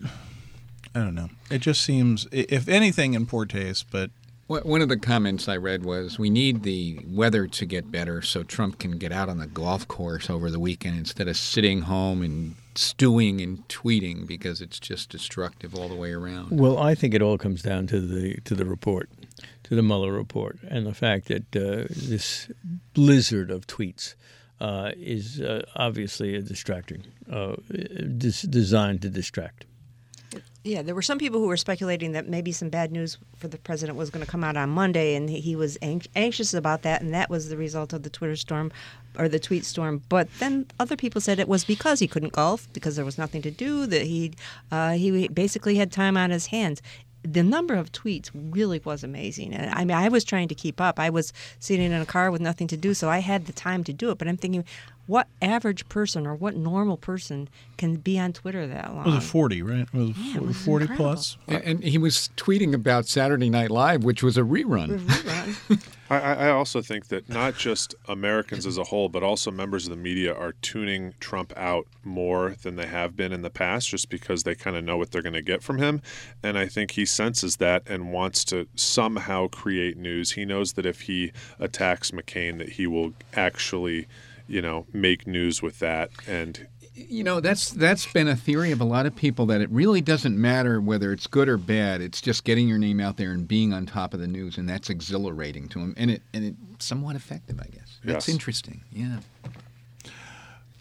I don't know. It just seems, if anything, in poor taste, but... One of the comments I read was, we need the weather to get better so Trump can get out on the golf course over the weekend instead of sitting home and stewing and tweeting, because it's just destructive all the way around. Well, I think it all comes down to the to the report, to the Mueller report, and the fact that uh, this blizzard of tweets uh, is uh, obviously a distracting, uh, des- designed to distract. Yeah, there were some people who were speculating that maybe some bad news for the president was going to come out on Monday, and he, he was ang- anxious about that, and that was the result of the Twitter storm or the tweet storm. But then other people said it was because he couldn't golf, because there was nothing to do, that he uh, he basically had time on his hands. The number of tweets really was amazing. And I mean, I was trying to keep up. I was sitting in a car with nothing to do, so I had the time to do it. But I'm thinking, what average person or what normal person can be on Twitter that long? Was it forty, right? Was it Yeah, it was forty incredible. plus? And, and he was tweeting about Saturday Night Live, which was a rerun. Rerun. I, I also think that not just Americans as a whole, but also members of the media are tuning Trump out more than they have been in the past, just because they kind of know what they're going to get from him. And I think he senses that and wants to somehow create news. He knows that if he attacks McCain, that he will actually, you know, make news with that. And You know, that's that's been a theory of a lot of people, that it really doesn't matter whether it's good or bad. It's just getting your name out there and being on top of the news, and that's exhilarating to him, and it and it's somewhat effective, I guess. That's Yes. interesting. Yeah.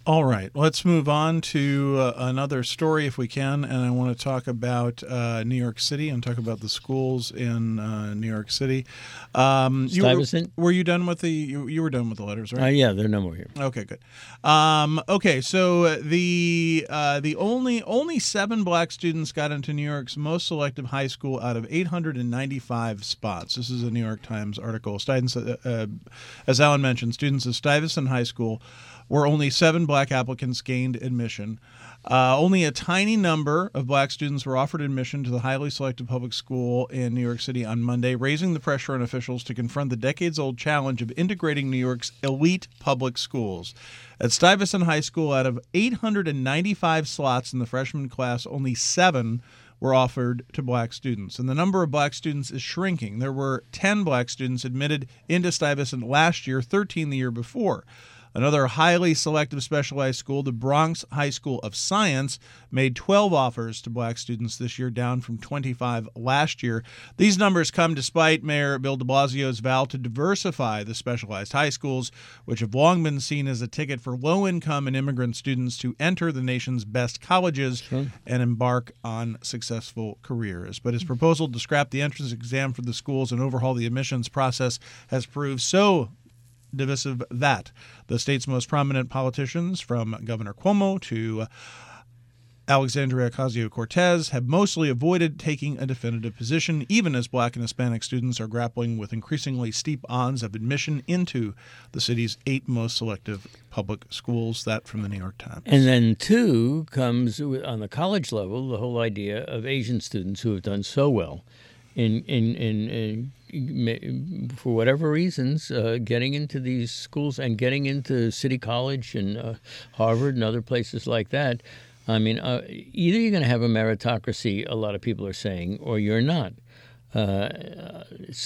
All right, let's move on to uh, another story if we can, and I want to talk about uh, New York City and talk about the schools in uh, New York City. Um, you were, Stuyvesant? were you done with the? You, you were done with the letters, right? Uh, yeah, they're no more here. Okay, good. Um, okay, so the uh, the only only seven black students got into New York's most selective high school out of eight hundred ninety-five spots. This is a New York Times article. Stuyvesant, uh, as Alan mentioned, students of Stuyvesant High School where only seven black applicants gained admission. Uh, only a tiny number of black students were offered admission to the highly selective public school in New York City on Monday, raising the pressure on officials to confront the decades-old challenge of integrating New York's elite public schools. At Stuyvesant High School, out of eight hundred ninety-five slots in the freshman class, only seven were offered to black students. And the number of black students is shrinking. There were ten black students admitted into Stuyvesant last year, thirteen the year before. Another highly selective specialized school, the Bronx High School of Science, made twelve offers to black students this year, down from twenty-five last year. These numbers come despite Mayor Bill de Blasio's vow to diversify the specialized high schools, which have long been seen as a ticket for low-income and immigrant students to enter the nation's best colleges sure. and embark on successful careers. But his proposal to scrap the entrance exam for the schools and overhaul the admissions process has proved so divisive that the state's most prominent politicians, from Governor Cuomo to Alexandria Ocasio-Cortez, have mostly avoided taking a definitive position, even as black and Hispanic students are grappling with increasingly steep odds of admission into the city's eight most selective public schools. That from the New York Times. And then, two, comes on the college level, the whole idea of Asian students who have done so well in in in, in for whatever reasons, uh, getting into these schools and getting into City College and uh, Harvard and other places like that. I mean, uh, either you're going to have a meritocracy, a lot of people are saying, or you're not. Uh,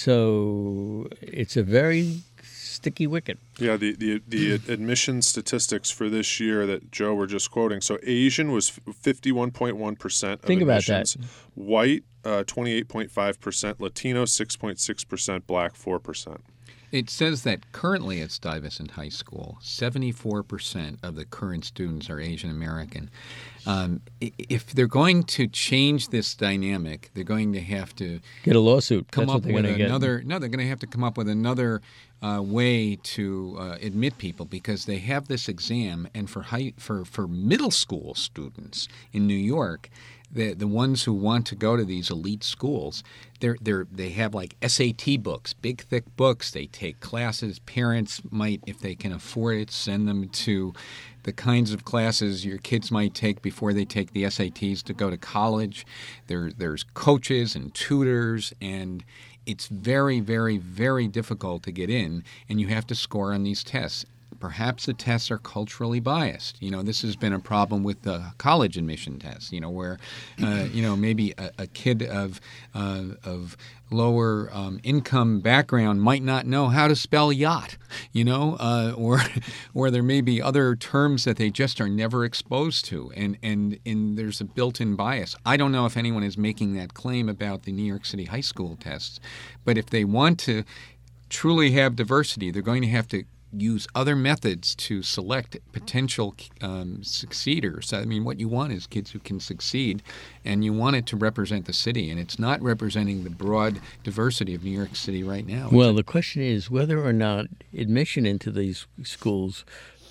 so it's a very sticky wicket. Yeah, the, the, the admission statistics for this year that Joe were just quoting. So Asian was fifty-one point one percent of Think admissions. about that. White, uh, twenty-eight point five percent. Latino, six point six percent. Black, four percent. It says that currently at Stuyvesant High School, seventy-four percent of the current students are Asian American. Um, if they're going to change this dynamic, they're going to have to get a lawsuit. Come That's up what they're with get. another. No, they're going to have to come up with another uh, way to uh, admit people, because they have this exam, and for high, for for middle school students in New York, the the ones who want to go to these elite schools, they're they're they have like S A T books, big thick books. They take classes. Parents might, if they can afford it, send them to the kinds of classes your kids might take before they take the S A Ts to go to college. There there's coaches and tutors, and it's very, very, very difficult to get in, and you have to score on these tests. Perhaps the tests are culturally biased. You know, this has been a problem with the college admission tests, you know, where, uh, you know, maybe a, a kid of uh, of lower um, income background might not know how to spell yacht, you know, uh, or or there may be other terms that they just are never exposed to, and, and, and there's a built-in bias. I don't know if anyone is making that claim about the New York City high school tests, but if they want to truly have diversity, they're going to have to use other methods to select potential um, succeeders. I mean, what you want is kids who can succeed, and you want it to represent the city, and it's not representing the broad diversity of New York City right now. Well, the question is whether or not admission into these schools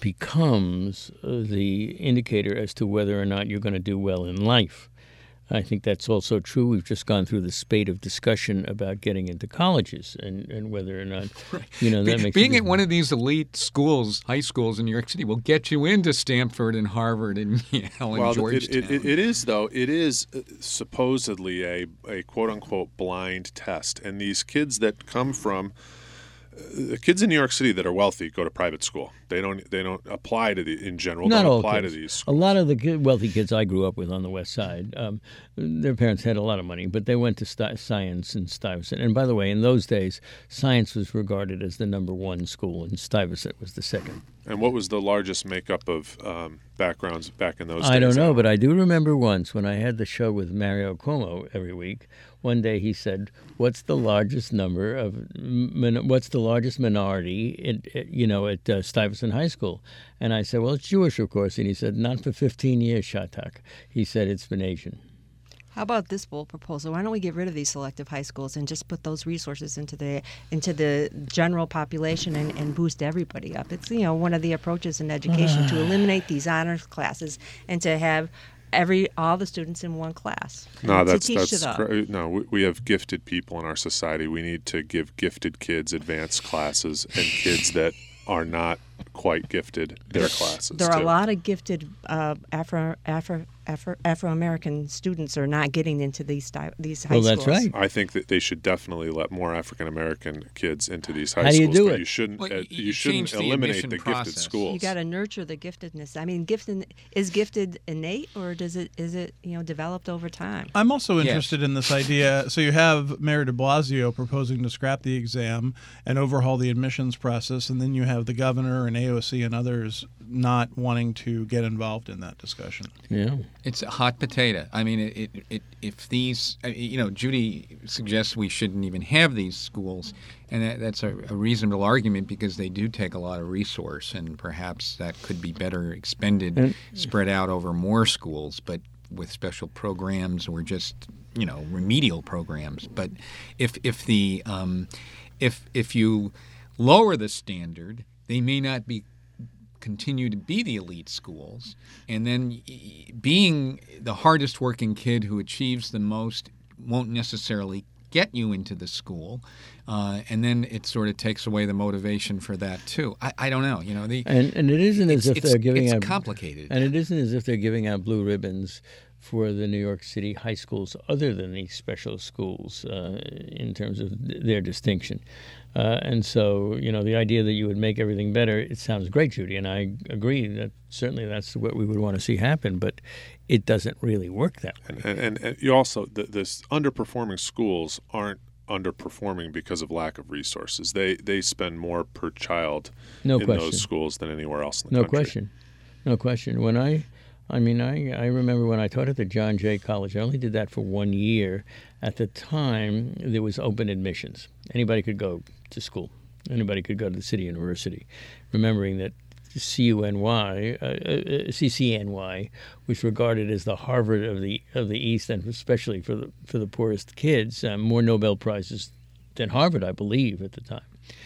becomes uh, the indicator as to whether or not you're going to do well in life. I think that's also true. We've just gone through the spate of discussion about getting into colleges and, and whether or not, you know, that Be, makes being at one of these elite schools, high schools in New York City, will get you into Stanford and Harvard and Yale and well, Georgetown. It, it, it is, though, it is supposedly a, a quote-unquote blind test. And these kids that come from the kids in New York City that are wealthy go to private school. They don't. They don't apply to the in general. Not don't all apply kids. to these A schools. lot of the wealthy kids I grew up with on the West Side, um, their parents had a lot of money, but they went to st- science in Stuyvesant. And by the way, in those days, science was regarded as the number one school, and Stuyvesant was the second. And what was the largest makeup of um, backgrounds back in those days? I don't know, but I do remember once when I had the show with Mario Cuomo every week. One day he said, "What's the largest number of min- what's the largest minority at, at, you know at uh, Stuyvesant High School?" And I said, "Well, it's Jewish, of course." And he said, "Not for fifteen years, Shatak." He said, "It's been Asian." How about this bold proposal? Why don't we get rid of these selective high schools and just put those resources into the into the general population and, and boost everybody up? It's you know one of the approaches in education to eliminate these honors classes and to have every all the students in one class. No, to that's teach that's it up. cra- no. We, we have gifted people in our society. We need to give gifted kids advanced classes, and kids that are not quite gifted their classes. There are too. a lot of gifted uh, Afro Afro Afro Afro American students are not getting into these di- these high Well, schools. that's right. I think that they should definitely let more African American kids into these high How do you schools. do but it? you shouldn't. Well, uh, you- you, you shouldn't change the eliminate admission the gifted process. schools. You got to nurture the giftedness. I mean, gifted is gifted innate, or does it is it you know developed over time? I'm also Yes. interested in this idea. So you have Mayor de Blasio proposing to scrap the exam and overhaul the admissions process, and then you have the governor and A O C and others not wanting to get involved in that discussion. Yeah. It's a hot potato. I mean, it, it, it, if these, I- you know, Judy suggests we shouldn't even have these schools, and that, that's a, a reasonable argument because they do take a lot of resource, and perhaps that could be better expended, And- spread out over more schools, but with special programs or just, you know, remedial programs. But if if the um, if if you lower the standard, they may not be continue to be the elite schools, and then y- being the hardest working kid who achieves the most won't necessarily get you into the school, uh, and then it sort of takes away the motivation for that too. I, I don't know, you know, the And and it isn't as it's, if it's, they're giving it's out complicated. And it isn't as if they're giving out blue ribbons for the New York City high schools other than these special schools uh, in terms of th- their distinction. Uh, and so, you know, the idea that you would make everything better, it sounds great, Judy, and I agree that certainly that's what we would want to see happen, but it doesn't really work that way. And, and, and you also, the, this underperforming schools aren't underperforming because of lack of resources. They they spend more per child No in question. those schools than anywhere else in the No country. question. No question. When I, I mean, I, I remember when I taught at the John Jay College, I only did that for one year. At the time, there was open admissions. Anybody could go to school. Anybody could go to the City University. Remembering that C U N Y, uh, uh, C C N Y, was regarded as the Harvard of the of the East, and especially for the for the poorest kids, um, more Nobel Prizes than Harvard, I believe, at the time.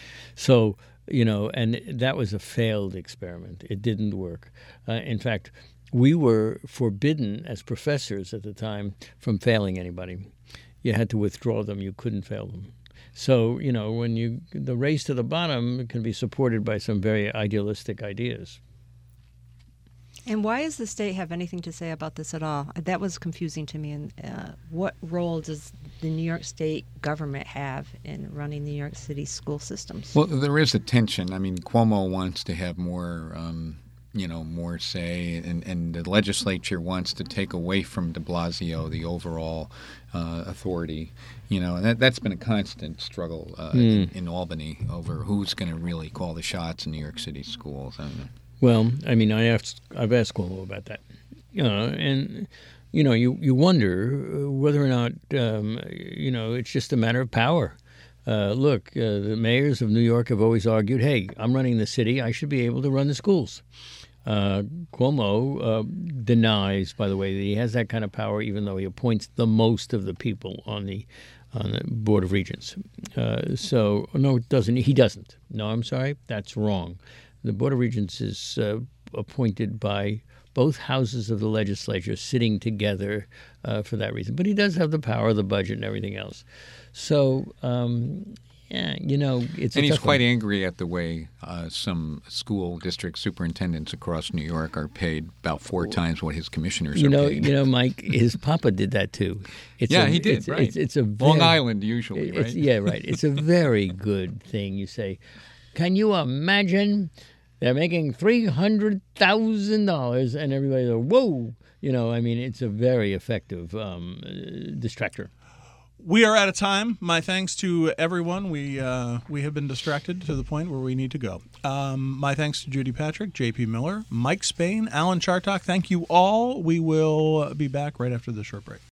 So, you know, and that was a failed experiment. It didn't work. Uh, in fact, we were forbidden as professors at the time from failing anybody. You had to withdraw them. You couldn't fail them. So, you know, when you the race to the bottom can be supported by some very idealistic ideas. And why does the state have anything to say about this at all? That was confusing to me. And uh, what role does the New York State government have in running the New York City school systems? Well, there is a tension. I mean, Cuomo wants to have more, um, you know, more say, and, and the legislature wants to take away from de Blasio the overall uh, authority. You know, and that, that's been a constant struggle uh, in, in Albany over who's going to really call the shots in New York City schools. I mean, Well, I mean, I asked, I've asked Cuomo about that, you know, and you know, you you wonder whether or not um, you know it's just a matter of power. Uh, look, uh, the mayors of New York have always argued, "Hey, I'm running the city; I should be able to run the schools." Uh, Cuomo uh, denies, by the way, that he has that kind of power, even though he appoints the most of the people on the on the Board of Regents. Uh, so, no, it doesn't. He doesn't. No, I'm sorry, that's wrong. The Board of Regents is uh, appointed by both houses of the legislature sitting together uh, for that reason. But he does have the power of the budget and everything else. So, um, yeah, you know, it's and a he's tough quite one. angry at the way uh, some school district superintendents across New York are paid about four times what his commissioners You are know, paid. you know, Mike, his papa did that too. It's yeah, a, he did, it's, right. It's, it's a Long very- Island, usually, it's- right? Yeah, right. It's a very good thing. You say, can you imagine they're making three hundred thousand dollars and everybody goes, whoa. You know, I mean, it's a very effective um, uh, distractor. We are out of time. My thanks to everyone. We uh, we have been distracted to the point where we need to go. Um, my thanks to Judy Patrick, J P Miller, Mike Spain, Alan Chartock. Thank you all. We will be back right after the short break.